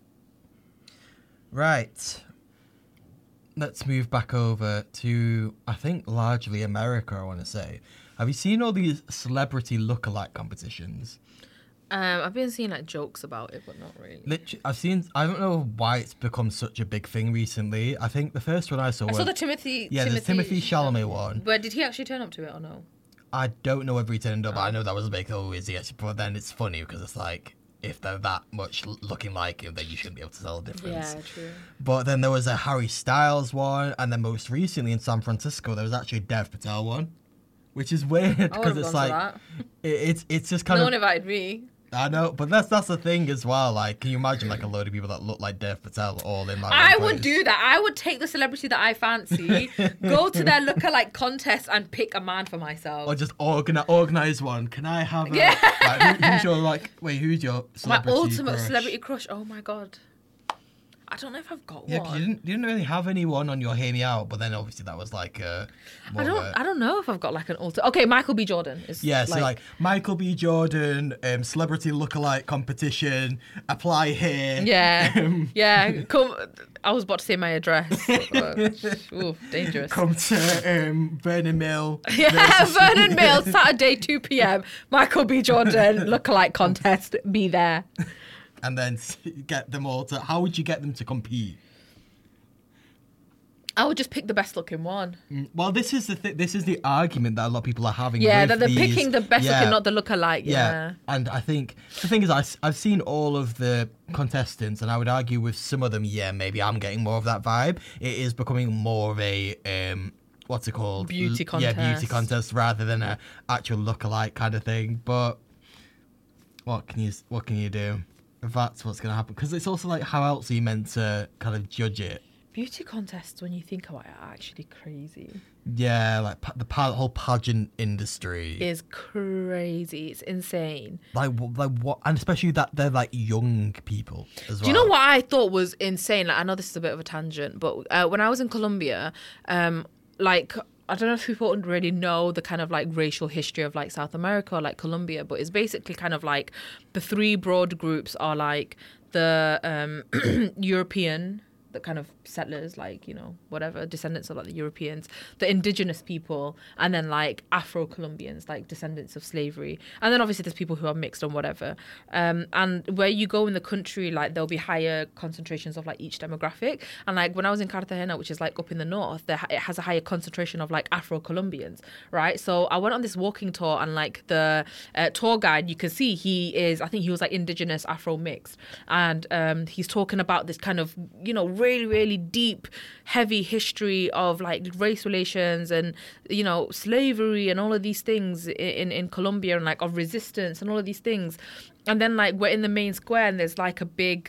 Right. Let's move back over to, I think, largely America, I want to say. Have you seen all these celebrity lookalike competitions? I've been seeing like jokes about it, but not really. Literally, I don't know why it's become such a big thing recently. I think the first one I saw was... I saw the Timothy... the Timothy Chalamet one. But did he actually turn up to it or no? I don't know whether he turned up, but I know that was a big, is he actually? But then it's funny because it's like, if they're that much looking like him, then you shouldn't be able to tell the difference. Yeah, true. But then there was a Harry Styles one, and then most recently in San Francisco, there was actually a Dev Patel one, which is weird because it's like, it's just kind of... No one invited me. I know, but that's the thing as well. Like, can you imagine like a load of people that look like Dev Patel all in like? I would do that. I would take the celebrity that I fancy, go to their lookalike contest, and pick a man for myself. Or just organize one. Can I have a? Yeah. Like, who's your who's your celebrity my ultimate crush? celebrity crush? Oh my god. I don't know if I've got Yeah, one. you didn't really have anyone on your Hear Me Out, but then obviously that was like I don't know if I've got like an ultimate. Okay, Michael B. Jordan is. Yeah, so like Michael B. Jordan, celebrity lookalike competition, apply here. Yeah, yeah. Come. I was about to say my address. Ooh, dangerous. Come to Vernon Mill. Yeah, Vernon Mill, Saturday 2 p.m. Michael B. Jordan lookalike contest. Be there. And then get them all to... How would you get them to compete? I would just pick the best looking one. Well, this is the argument that a lot of people are having. Yeah, with that they're these. picking the best looking, not the lookalike. Yeah. And I think the thing is, I've seen all of the contestants, and I would argue with some of them, maybe I'm getting more of that vibe. It is becoming more of a... what's it called? Beauty contest. Yeah, beauty contest rather than a actual lookalike kind of thing. But what can you do? If that's what's going to happen, because it's also like, how else are you meant to kind of judge it? Beauty contests, when you think about it, are actually crazy. Yeah, like the whole pageant industry is crazy. It's insane. Like what? And especially that they're like young people as well. Do you know what I thought was insane? Like, I know this is a bit of a tangent, but when I was in Colombia, like, I don't know if people really know the kind of like racial history of like South America or like Colombia, but it's basically kind of like the three broad groups are like the European, the kind of settlers, like, you know, whatever, descendants of like the Europeans, the indigenous people, and then like Afro-Colombians, like descendants of slavery. And then obviously there's people who are mixed and whatever. And where you go in the country, like there'll be higher concentrations of like each demographic. And like when I was in Cartagena, which is like up in the north, it has a higher concentration of like Afro-Colombians, right? So I went on this walking tour, and like the tour guide, you can see I think he was like indigenous Afro mixed. And he's talking about this kind of, you know, really, really deep, heavy history of like race relations and, you know, slavery and all of these things in Colombia, and like of resistance and all of these things. And then like we're in the main square, and there's like a big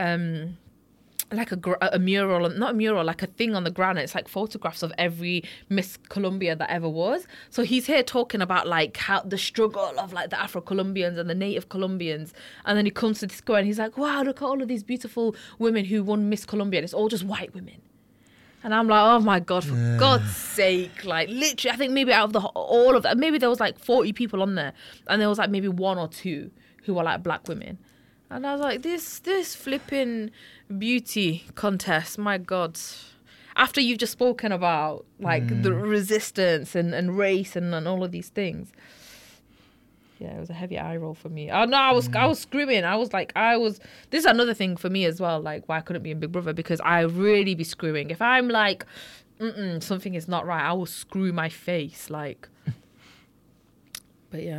like a mural, not a mural, like a thing on the ground. It's like photographs of every Miss Colombia that ever was. So he's here talking about like how the struggle of like the Afro-Colombians and the native Colombians. And then he comes to the square and he's like, wow, look at all of these beautiful women who won Miss Colombia. And it's all just white women. And I'm like, oh my God, for God's sake. Like literally, I think maybe out of all of that, maybe there was like 40 people on there. And there was like maybe one or two who were like black women. And I was like, this flipping beauty contest, my God. After you've just spoken about like the resistance and race and all of these things. Yeah, it was a heavy eye roll for me. Oh no, I was screaming. This is another thing for me as well, like why I couldn't be in Big Brother, because I really be screwing. If I'm like, something is not right, I will screw my face, like. But yeah.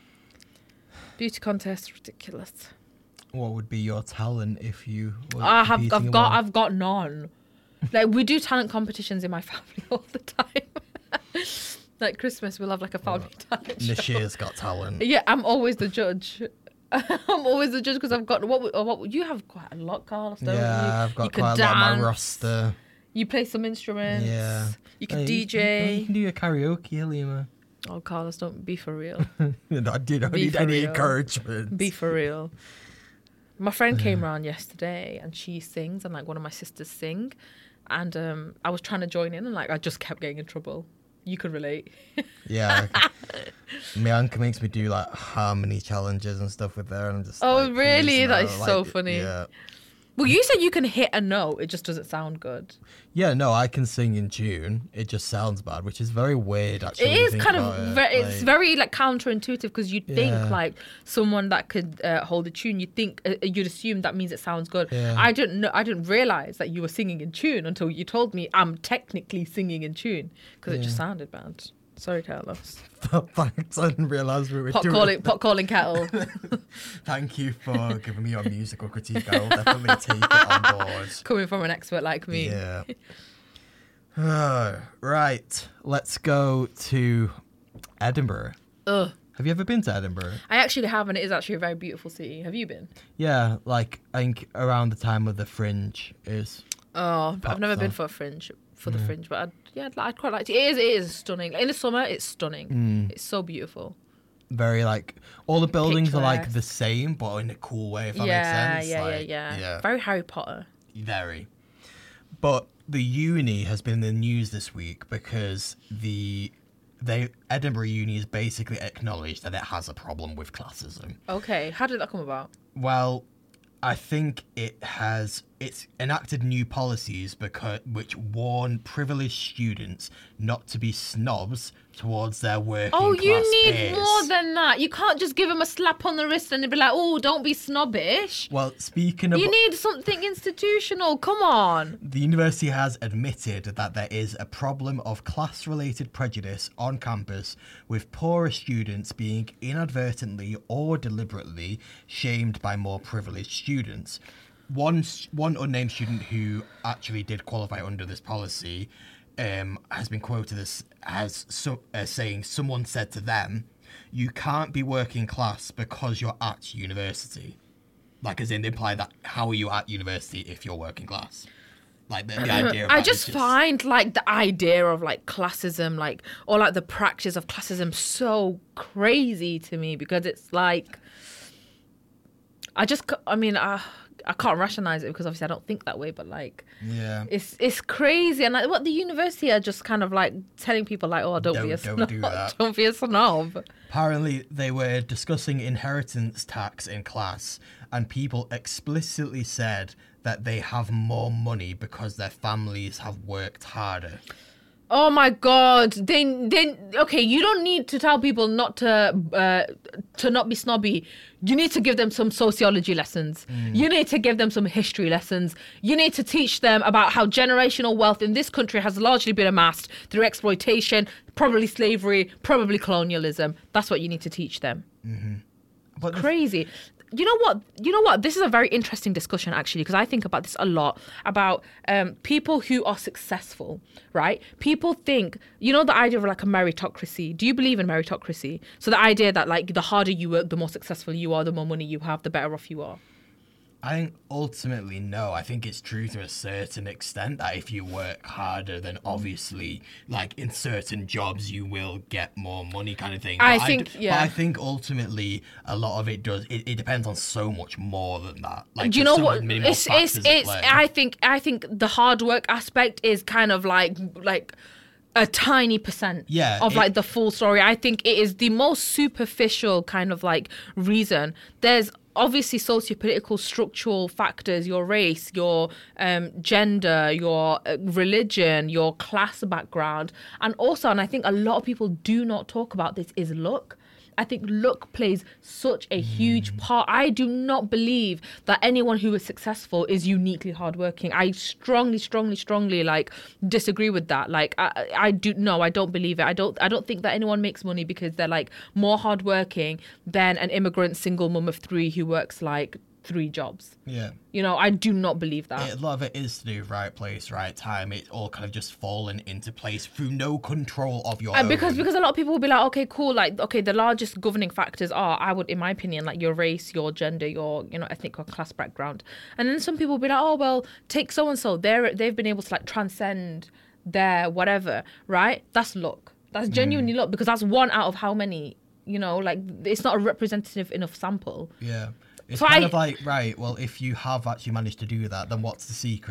Beauty contest, ridiculous. What would be your talent if you were I've got none. Like we do talent competitions in my family all the time. Like Christmas, we'll have like a family talent show. Nashir's got talent. Yeah, I'm always the judge. I'm always the judge because I've got what you have quite a lot, Carlos. Don't you? I've got you quite a lot on my roster. You play some instruments. Yeah, you can DJ. You can do your karaoke, Halima. Oh, Carlos, don't be for real. No, I don't need any encouragement. Be for real. My friend came around yesterday and she sings, and like one of my sisters sing, and I was trying to join in, and like I just kept getting in trouble. You could relate. Yeah. Mianka makes me do like harmony challenges and stuff with her, and I'm just. Oh like, really? That is like, so funny. Yeah. Well, you said you can hit a note. It just doesn't sound good. Yeah, no, I can sing in tune. It just sounds bad, which is very weird, actually. It is kind of it's very like counterintuitive because you'd think like someone that could hold a tune, you'd assume that means it sounds good. Yeah. I didn't realize that you were singing in tune until you told me I'm technically singing in tune because it just sounded bad. Sorry, Carlos. Thanks, I didn't realise we were Pot calling kettle. Thank you for giving me your musical critique. I'll definitely take it on board. Coming from an expert like me. Yeah. Right, let's go to Edinburgh. Ugh. Have you ever been to Edinburgh? I actually have, and it is actually a very beautiful city. Have you been? Yeah, like I think around the time of the Fringe is. Oh, I've never been for a Fringe. The Fringe, but I'd quite like to. It is stunning. In the summer, it's stunning. It's so beautiful. Very like all the buildings are like Picturesque. the same, but in a cool way. If that makes sense. Yeah. Very Harry Potter. Very. But the uni has been in the news this week because Edinburgh Uni has basically acknowledged that it has a problem with classism. Okay, how did that come about? Well, I think it's enacted new policies which warn privileged students not to be snobs towards their working class Oh, you need peers. more than that. You can't just give them a slap on the wrist and they'll be like, oh, don't be snobbish. Well, speaking of... You need something institutional. Come on. The university has admitted that there is a problem of class-related prejudice on campus, with poorer students being inadvertently or deliberately shamed by more privileged students. One unnamed student who actually did qualify under this policy has been quoted as saying someone said to them, "You can't be working class because you're at university." Like, as in imply that how are you at university if you're working class? Like the idea of I that just is find like the idea of like classism, like, or like the practice of classism so crazy to me because it's like, I can't rationalize it because obviously I don't think that way, but like, yeah, it's crazy. And like, what the university are just kind of like telling people like, oh, don't be a snob. do that. Don't be a snob. Apparently, they were discussing inheritance tax in class, and people explicitly said that they have more money because their families have worked harder. Oh my God! Then okay, you don't need to tell people not to not be snobby. You need to give them some sociology lessons. You need to give them some history lessons. You need to teach them about how generational wealth in this country has largely been amassed through exploitation, probably slavery, probably colonialism. That's what you need to teach them. But Crazy. You know what? This is a very interesting discussion, actually, because I think about this a lot, about people who are successful, right? People think, you know, the idea of like a meritocracy. Do you believe in meritocracy? So the idea that like the harder you work, the more successful you are, the more money you have, the better off you are. I think ultimately, no. I think it's true to a certain extent that if you work harder, then obviously, like in certain jobs, you will get more money, kind of thing. But I think ultimately, a lot of it does. It depends on so much more than that. Like, do you know so what? many more factors at play. I think the hard work aspect is kind of like a tiny percent of like the full story. I think it is the most superficial kind of like reason. There's obviously socio-political structural factors, your race, your gender, your religion, your class background, and I think a lot of people do not talk about this, is luck. I think luck plays such a huge part. I do not believe that anyone who is successful is uniquely hardworking. I strongly like disagree with that. Like I don't believe it. I don't think that anyone makes money because they're like more hardworking than an immigrant single mum of 3 who works like 3 jobs. Yeah. You know, I do not believe that. A lot of it is to do with right place, right time. It's all kind of just fallen into place through no control of your own. Because a lot of people will be like, okay, cool. Like, okay, the largest governing factors are, I would, in my opinion, like your race, your gender, your, you know, ethnic or class background. And then some people will be like, oh, well, take so-and-so. They've been able to like transcend their whatever, right? That's luck. That's genuinely luck because that's one out of how many, you know, like it's not a representative enough sample. Yeah. It's kind of like, right, well, if you have actually managed to do that, then what's the secret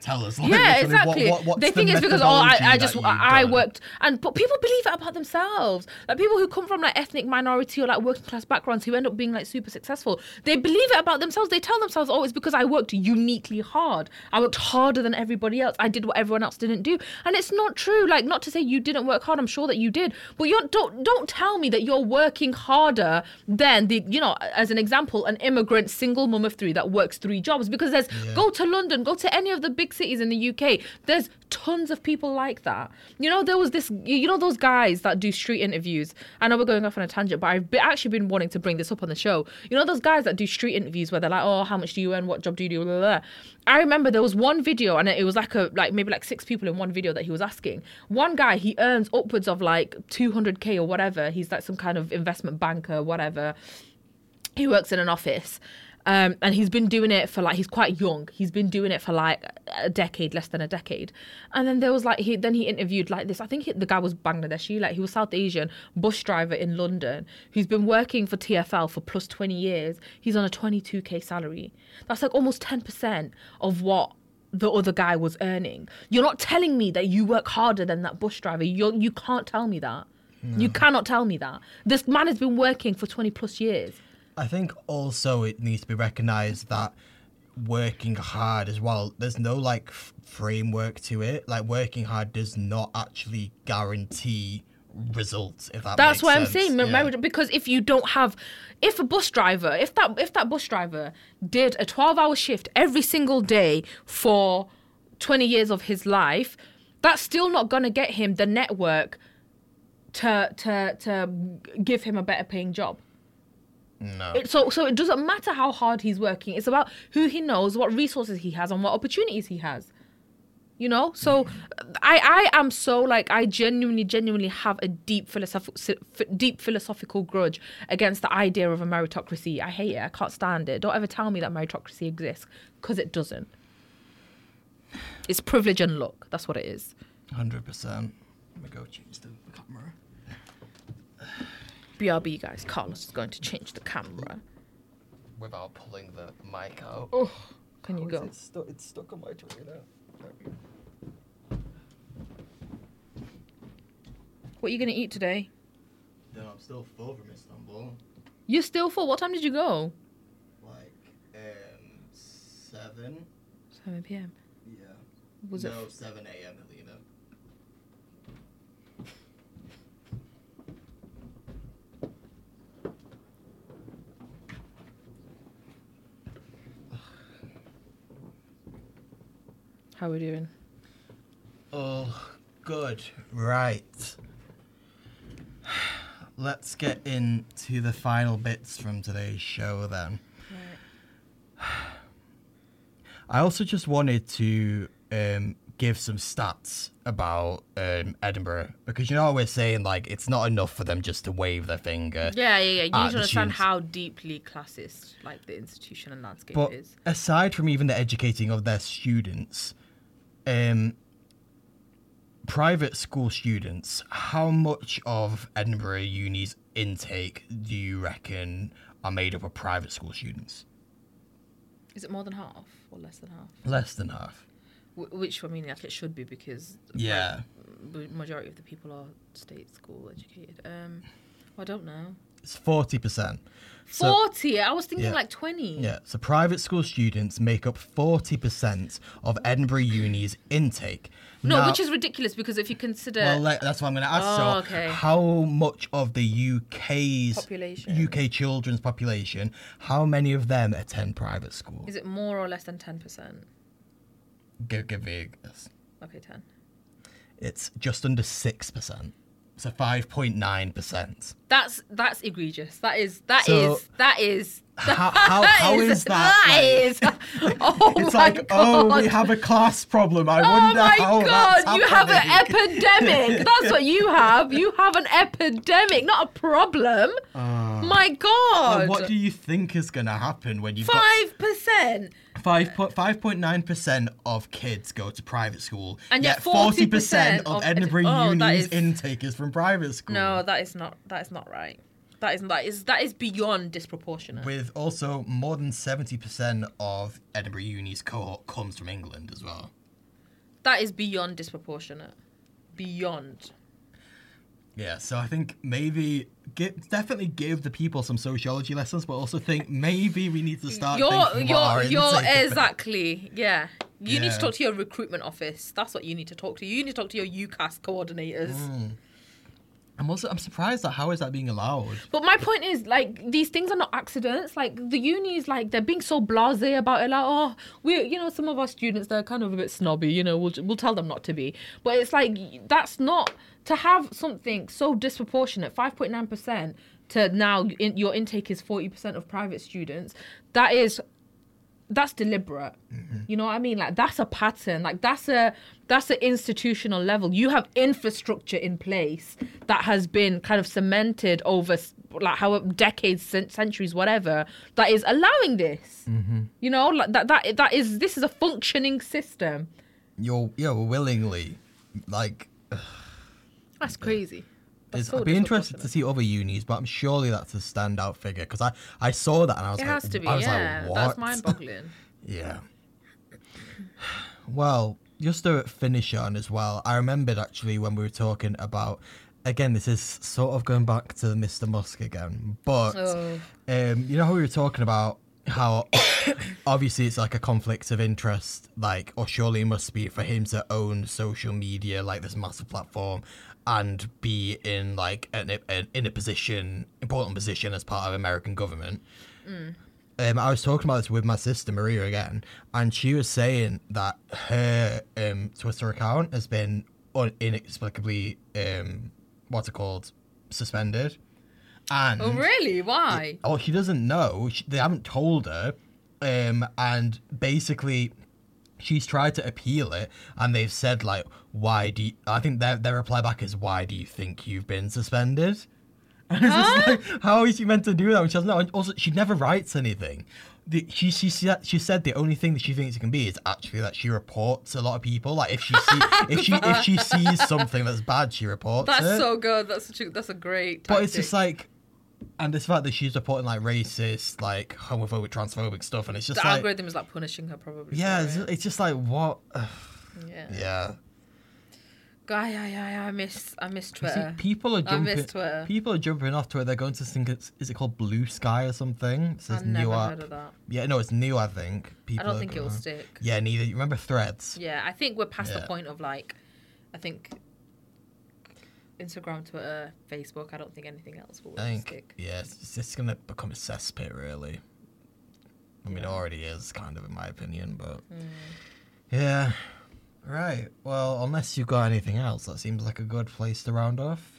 tell us. Like, Yeah, literally, exactly. what's they the think it's because methodology I that just you've I done? worked, but people believe it about themselves. Like people who come from like ethnic minority or like working class backgrounds who end up being like super successful, they believe it about themselves. They tell themselves, oh, it's because I worked uniquely hard. I worked harder than everybody else. I did what everyone else didn't do, and it's not true. Like, not to say you didn't work hard. I'm sure that you did, but don't tell me that you're working harder than the, you know, as an example, an immigrant single mum of 3 that works 3 jobs, because there's go to London, go to any of the big cities in the UK. There's tons of people like that. You know, there was this, you know, those guys that do street interviews. I know we're going off on a tangent, but actually been wanting to bring this up on the show. You know, those guys that do street interviews where they're like, oh, how much do you earn? What job do you do? Blah, blah, blah. I remember there was one video, and it was maybe 6 people in one video that he was asking. One guy, he earns upwards of like 200k or whatever. He's like some kind of investment banker, whatever. He works in an office. And he's been doing it for like, he's quite young. He's been doing it for like a decade, less than a decade. And then there was like, he interviewed like this. I think the guy was Bangladeshi, like he was South Asian, bus driver in London, who's been working for TfL for plus 20 years. He's on a 22k salary. That's like almost 10% of what the other guy was earning. You're not telling me that you work harder than that bus driver. You can't tell me that. No. You cannot tell me that. This man has been working for 20 plus years. I think also it needs to be recognised that working hard as well, there's no like framework to it. Like working hard does not actually guarantee results, if that That's makes what sense. I'm saying. Yeah. Because if you don't have, if that bus driver did a 12-hour shift every single day for 20 years of his life, that's still not going to get him the network to give him a better paying job. No. So it doesn't matter how hard he's working. It's about who he knows, what resources he has, and what opportunities he has. You know? So I am so like, I genuinely have a deep philosophical grudge against the idea of a meritocracy. I hate it. I can't stand it. Don't ever tell me that meritocracy exists, because it doesn't. It's privilege and luck. That's what it is. 100%. Let me go change the camera. BRB, guys. Carlos is going to change the camera. Without pulling the mic out. Oh, can you go? It's stuck on my tray now. What are you going to eat today? No, I'm still full from Istanbul. You're still full? What time did you go? Like, 7. 7 p.m. Yeah. Was it? No, 7 a.m. Helena. How are we doing? Oh, good. Right. Let's get into the final bits from today's show then. Right. I also just wanted to give some stats about Edinburgh, because you know we're saying like it's not enough for them just to wave their finger. Yeah. You need to understand how deeply classist like the institution and landscape is. Aside from even the educating of their students, private school students, how much of Edinburgh Uni's intake do you reckon are made up of private school students? Is it more than half or less than half? Less than half. Which, I mean, like it should be, because yeah, the majority of the people are state school educated. I don't know. It's 40%. 40? I was thinking like 20. Yeah, so private school students make up 40% of Edinburgh Uni's intake. No, now, which is ridiculous, because if you consider... Well, that's what I'm going to ask. Okay. How much of the UK children's population, how many of them attend private school? Is it more or less than 10%? Give me a guess. Okay, 10. It's just under 6%. So 5.9%. That's egregious. That is. How is that? That is. Oh it's my like, God. oh, we have a class problem. I wonder how that's happening. You have an epidemic. That's what you have. You have an epidemic, not a problem. My God. What do you think is going to happen when you've 5%? 5.9% of kids go to private school, and yet 40% of Edinburgh Uni's intake is from private school. No, that is not right. That is beyond disproportionate. With also more than 70% of Edinburgh Uni's cohort comes from England as well. That is beyond disproportionate. Beyond. Yeah, so I think maybe definitely give the people some sociology lessons, but also think maybe we need to start thinking what our intake is. Exactly, yeah. You need to Yeah. talk to your recruitment office. That's what you need to talk to. You need to talk to your UCAS coordinators. I'm surprised at how is that being allowed. But my point is, like, these things are not accidents. Like, the unis, like, they're being so blasé about it. Like, oh, some of our students, they're kind of a bit snobby. We'll tell them not to be. But it's like, that's not to have something so disproportionate, 5.9% to now your intake is 40% of private students. That's deliberate. You know what I mean? Like, that's a pattern. Like, that's an institutional level. You have infrastructure in place that has been kind of cemented over like how decades, centuries, whatever, that is allowing this. You know, like this is a functioning system. You're willingly, like. That's crazy. That's so I'd be interested to disproportionate. see other unis, but I'm surely that's a standout figure because I saw that and I was It like, has to be, I was yeah. like, what? That's mind-boggling. Yeah. Well, just to finish on as well, I remembered actually when we were talking about, again, this is sort of going back to Mr. Musk again, but you know how we were talking about how obviously it's like a conflict of interest, like, or surely it must be for him to own social media, like this massive platform, and be in like in a position, important position as part of American government. I was talking about this with my sister Maria again, and she was saying that her Twitter account has been inexplicably suspended. And Oh, really? Why? she doesn't know. They haven't told her, and basically she's tried to appeal it, and they've said like, "Why do you?" I think their reply back is, "Why do you think you've been suspended?" And it's just like, how is she meant to do that when she doesn't know? Also, she never writes anything. She said the only thing that she thinks it can be is actually that she reports a lot of people. Like if she sees something that's bad, she reports it. That's so good. That's a great tactic. But it's just like, and this fact that she's reporting like racist, like homophobic, transphobic stuff, and it's just the like algorithm is like punishing her probably. yeah, for it. it's just like what? Yeah. I miss You see, Twitter. people are I miss jumping. Twitter. People are jumping off Twitter. They're going to think is it called Blue Sky or something? It's this I've new never app. heard of that. Yeah, no, it's new. I think. I don't think it will stick. Yeah, neither. You remember Threads? Yeah, I think we're past the Yeah. point of like, I think Instagram, Twitter, Facebook. I don't think anything else will I really think. stick. Yeah, it's just gonna become a cesspit, really. I mean, it already is, kind of, in my opinion, but yeah. Right. Well, unless you've got anything else, that seems like a good place to round off.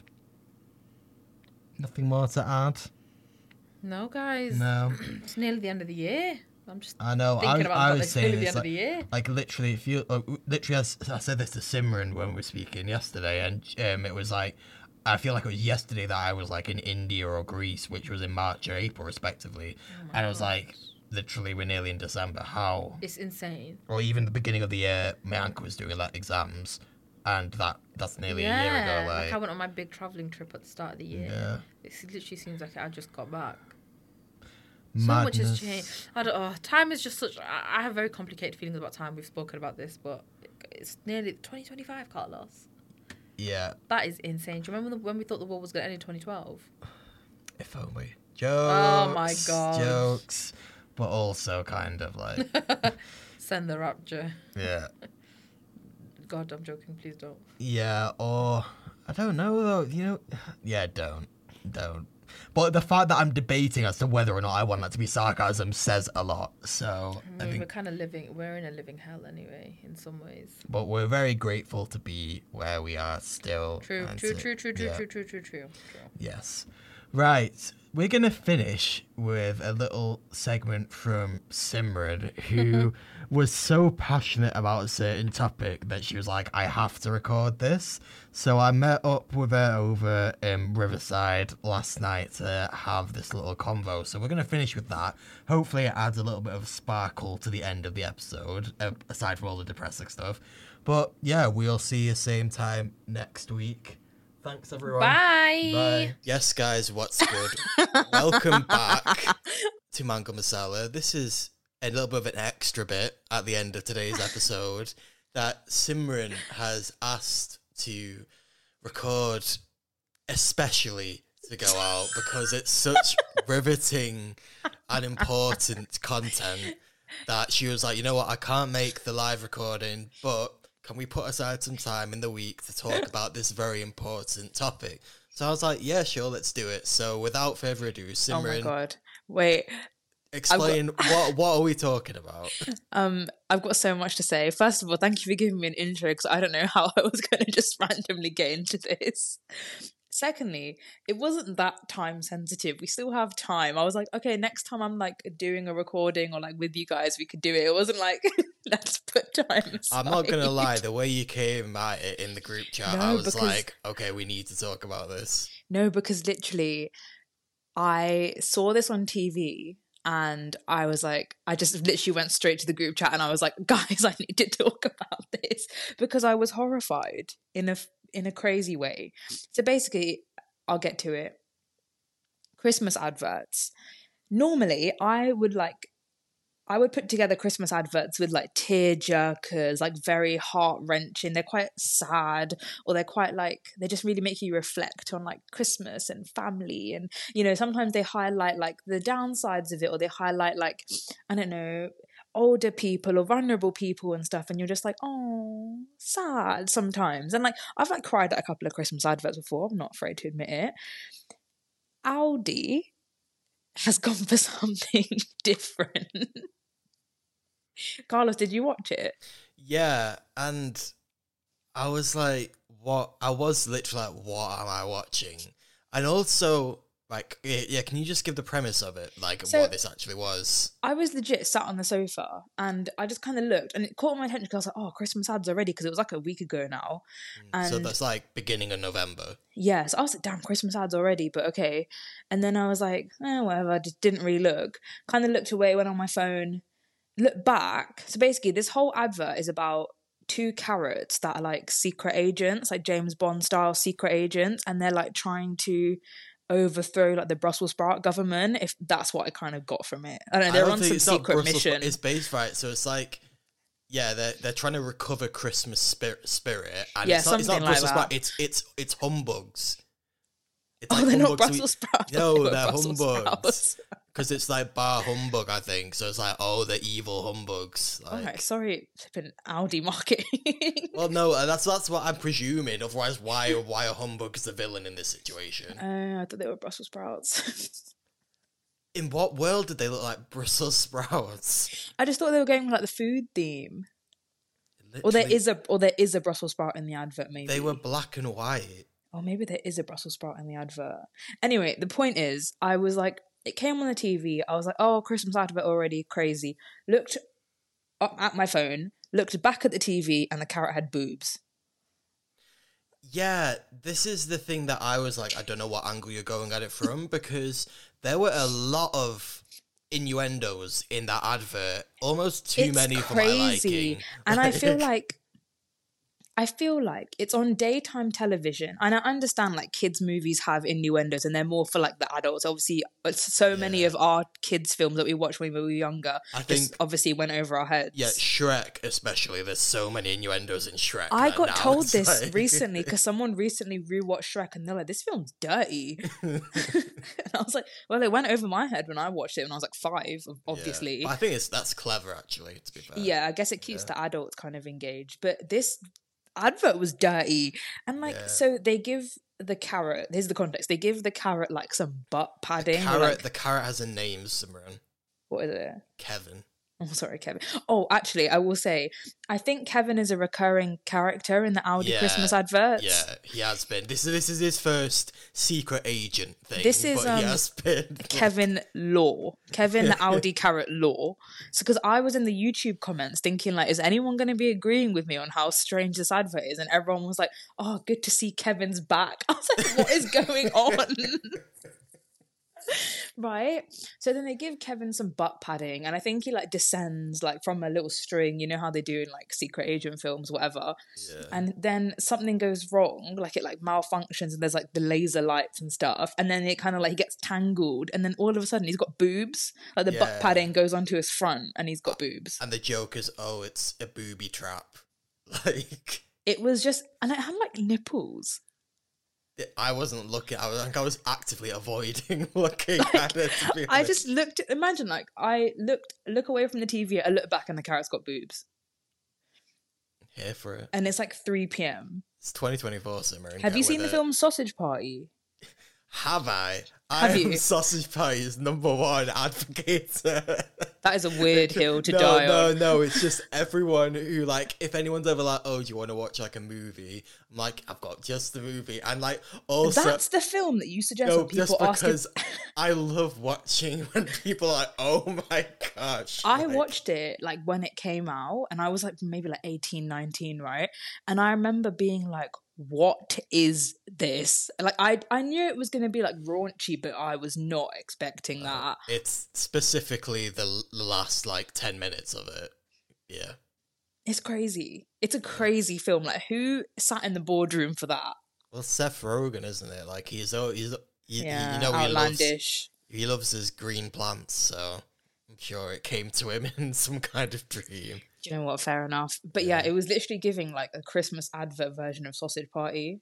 Nothing more to add? No, guys. No. It's nearly the end of the year. I'm just I know. thinking about I that. was It's nearly saying the it's end of the year. like literally, if you literally, I said this to Simran when we were speaking yesterday, and it was like, I feel like it was yesterday that I was like in India or Greece, which was in March or April, respectively, and I was like, literally, we're nearly in December. How? It's insane. Or even the beginning of the year, my uncle was doing like exams, and that's nearly a year ago. Like I went on my big travelling trip at the start of the year. Yeah. It literally seems like I just got back. Madness. So much has changed. Time is just such. I have very complicated feelings about time. We've spoken about this, but it's nearly 2025, Carlos. Yeah. That is insane. Do you remember when we thought the war was going to end in 2012? If only. Jokes. Oh my God. Jokes. But also kind of like, Send the rapture. yeah. God, I'm joking. Please don't. Yeah, or I don't know though. You know, yeah, don't. But the fact that I'm debating as to whether or not I want that to be sarcasm says a lot. So I We're think, kind of we're in a living hell anyway, in some ways. but we're very grateful to be where we are still. True. and True. to- Yes. Right. We're going to finish with a little segment from Simran, who was so passionate about a certain topic that she was like, I have to record this. So I met up with her over in Riverside last night to have this little convo. So we're going to finish with that. Hopefully it adds a little bit of sparkle to the end of the episode, aside from all the depressing stuff. But yeah, we'll see you same time next week. Thanks, everyone. Bye. Bye. Yes, guys, what's good? Welcome back to Mango Masala. This is a little bit of an extra bit at the end of today's episode that Simran has asked to record especially to go out because it's such riveting and important content that she was like, you know what, I can't make the live recording, but can we put aside some time in the week to talk about this very important topic? So I was like, yeah, sure, let's do it. So without further ado, Simran, Oh my God. Wait. explain what are we talking about? I've got so much to say. First of all, thank you for giving me an intro because I don't know how I was going to just randomly get into this. Secondly, it wasn't that time sensitive. We still have time. I was like, okay, next time I'm like doing a recording or like with you guys, we could do it. It wasn't like, let's put time aside. I'm not going to lie, the way you came at it in the group chat, I was like, okay, we need to talk about this. No, because literally, I saw this on TV and I was like, I just literally went straight to the group chat and I was like, guys, I need to talk about this because I was horrified in a crazy way. So basically, I'll get to it. Christmas adverts. Normally, I would put together Christmas adverts with like tear jerkers, like very heart wrenching. They're quite sad, or they're quite like, they just really make you reflect on like Christmas and family. And, you know, sometimes they highlight like the downsides of it, or they highlight like, I don't know, older people or vulnerable people and stuff. And you're just like, oh, sad sometimes. And like, I've like cried at a couple of Christmas adverts before. I'm not afraid to admit it. Aldi has gone for something different. Carlos, did you watch it? Yeah, and I was like, what? I was literally like, what am I watching? And also, like, yeah, can you just give the premise of it? Like, so, what this actually was? I was legit sat on the sofa and I just kind of looked and it caught my attention because I was like, oh, Christmas ads already, because it was like a week ago now. And so that's like beginning of November. Yeah, so I was like, damn, Christmas ads already, but okay. And then I was like, whatever, I just didn't really look. Kind of looked away, went on my phone, looked back. So basically, this whole advert is about two carrots that are like secret agents, like James Bond style secret agents, and they're like trying to overthrow like the Brussels sprout government, if that's what I kind of got from it. I don't know, they're on some secret mission. It's based, right, so it's like, yeah, they're trying to recover Christmas spirit, and yeah, it's not like Brussels that. Sprout, it's humbugs. It's like they're not Brussels sprouts. No, they're humbugs. Because it's like bar humbug, I think. So it's like, oh, the evil humbugs. Like, okay, sorry, flipping Aldi marketing. Well, no, that's what I'm presuming. Otherwise, why are humbugs the villain in this situation? I thought they were Brussels sprouts. In what world did they look like Brussels sprouts? I just thought they were going with, like the food theme. Or there is a Brussels sprout in the advert. Maybe they were black and white. Or maybe there is a Brussels sprout in the advert. Anyway, the point is, I was like, it came on the TV. I was like, oh, Christmas advert already, crazy. Looked up at my phone, looked back at the TV, and the carrot had boobs. Yeah, this is the thing that I was like, I don't know what angle you're going at it from, because there were a lot of innuendos in that advert, almost too many for my liking. And I feel like it's on daytime television, and I understand like kids' movies have innuendos and they're more for like the adults. Obviously, so many of our kids' films that we watched when we were younger, I think, obviously went over our heads. Yeah, Shrek especially. There's so many innuendos in Shrek. I got told this like... recently because someone recently rewatched Shrek and they're like, "This film's dirty," and I was like, "Well, it went over my head when I watched it when I was like 5, obviously." Yeah, I think that's clever, actually. To be fair, yeah, I guess it keeps the adults kind of engaged, but this advert was dirty. And like, so they give the carrot, here's the context, they give the carrot like some butt padding. The carrot has a name, Simran. What is it? Kevin. Oh, sorry, Kevin. Oh, actually, I will say, I think Kevin is a recurring character in the Aldi Christmas adverts. Yeah, he has been. This is his first secret agent thing. This is he has been. Kevin Law. Kevin the Aldi carrot Law. So, because I was in the YouTube comments thinking, like, is anyone going to be agreeing with me on how strange this advert is? And everyone was like, oh, good to see Kevin's back. I was like, what is going on? Right, so then they give Kevin some butt padding, and I think he like descends like from a little string, you know how they do in like secret agent films, whatever. And then something goes wrong, like it like malfunctions, and there's like the laser lights and stuff, and then it kind of like he gets tangled, and then all of a sudden he's got boobs, like the butt padding goes onto his front and he's got boobs, and the joke is, oh, it's a booby trap. Like, It was just, and it had like nipples. I wasn't looking. I was actively avoiding looking at it. To be I honest. just looked. Imagine, like, I look away from the TV. I look back, and the carrot's got boobs, Here for it. and it's like 3 p.m. It's 2024, Simmer. Have you seen the film Sausage Party? Have I? Have I am you? Sausage Party's #1 advocate. That is a weird hill to die on. No. It's just everyone who, like, if anyone's ever like, oh, do you want to watch like a movie? I'm like, I've got just the movie, and like also That's the film that you suggest no, when people just ask. because I love watching when people are like, oh my gosh. I like, watched it like when it came out, and I was like maybe like 18, 19, right? And I remember being like, what is this? Like, I knew it was going to be like raunchy, but I was not expecting that. It's specifically the last like 10 minutes of it. Yeah. It's crazy. It's a crazy film. Like, who sat in the boardroom for that? Well, Seth Rogen, isn't it? Like you know, Outlandish. he loves his green plants, so I'm sure it came to him in some kind of dream. Do you know what? Fair enough. But yeah, it was literally giving like a Christmas advert version of Sausage Party.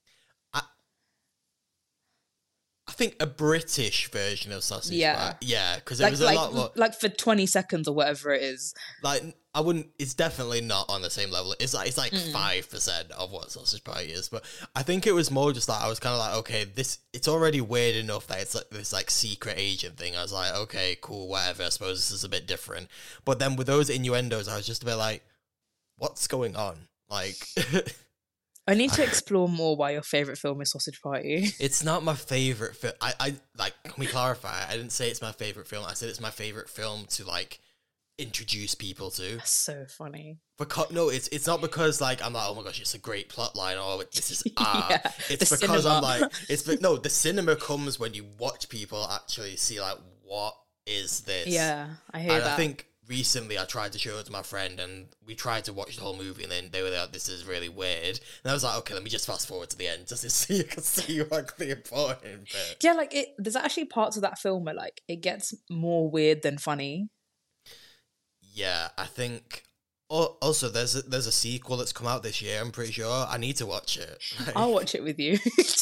I think a British version of Sausage Yeah. Party. Yeah, because it was a lot more like for 20 seconds or whatever it is. like I wouldn't. It's definitely not on the same level. It's like 5% of what Sausage Party is, but I think it was more just like I was kind of like, okay, it's already weird enough that it's like this like secret agent thing. I was like, okay, cool, whatever. I suppose this is a bit different, but then with those innuendos, I was just a bit like, what's going on? Like, I need to explore more why your favourite film is Sausage Party. it's not my favorite film. I like. Can we clarify? I didn't say it's my favorite film. I said it's my favorite film to like introduce people to. That's so funny. Because no, it's not because like I'm like, oh my gosh, it's a great plot line, or this is art. Yeah, It's the because cinema. I'm like, no, the cinema comes when you watch people actually see like, what is this? Yeah, I hear And that. I think recently I tried to show it to my friend, and we tried to watch the whole movie, and then they were like, this is really weird. And I was like, okay, let me just fast forward to the end just so you can see like the important bit. Yeah, like there's actually parts of that film where like it gets more weird than funny. Yeah, I think. Also, there's a sequel that's come out this year. I'm pretty sure. I need to watch it. Like, I'll watch it with you.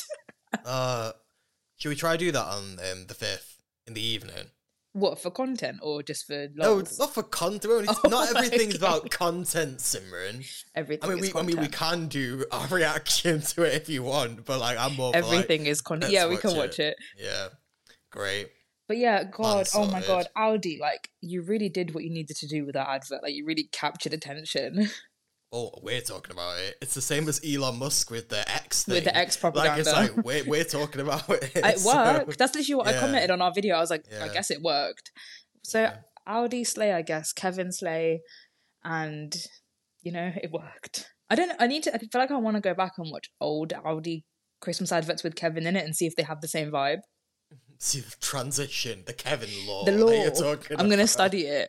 should we try to do that on the 5th in the evening? What, for content or just for No, lols? it's not for content. Not everything's about content, Simran. Everything I mean, is we content. can do our reaction to it if you want, but like I'm more. Everything for, like, is content. let's Yeah, we can watch it. Yeah, great. But yeah, God, oh my sorted. God, Audi, like, you really did what you needed to do with that advert. Like, you really captured attention. Oh, we're talking about it. It's the same as Elon Musk with the X thing. With the X propaganda. Like, it's like we're talking about it. It so- worked. That's literally what I yeah. commented on our video. I was like, I Yeah. guess it worked. So Audi Slay, I guess, Kevin Slay, and it worked. I feel like I want to go back and watch old Audi Christmas adverts with Kevin in it and see if they have the same vibe. See the transition, the Kevin law. The that law. you're talking I'm going to about. study it.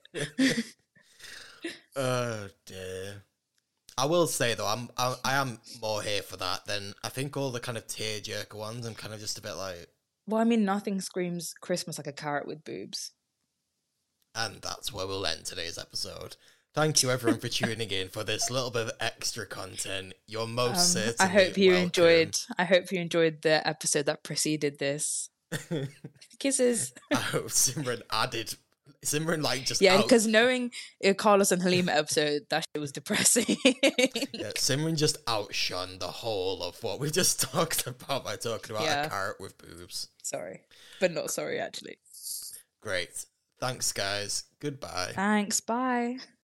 Oh dear. I will say though, I am more here for that than I think all the kind of tearjerker ones. I'm kind of just a bit like, Well, I mean, nothing screams Christmas like a carrot with boobs. and that's where we'll end today's episode. Thank you everyone for tuning in for this little bit of extra content. You're most certainly I hope you welcome. enjoyed the episode that preceded this. Kisses. I hope Simran like just Yeah, out, because knowing a Carlos and Halima episode, that shit was depressing. yeah, Simran just outshone the whole of what we just talked about by talking about Yeah. a carrot with boobs. Sorry, but not sorry, actually. Great. Thanks guys. Goodbye. Thanks, bye.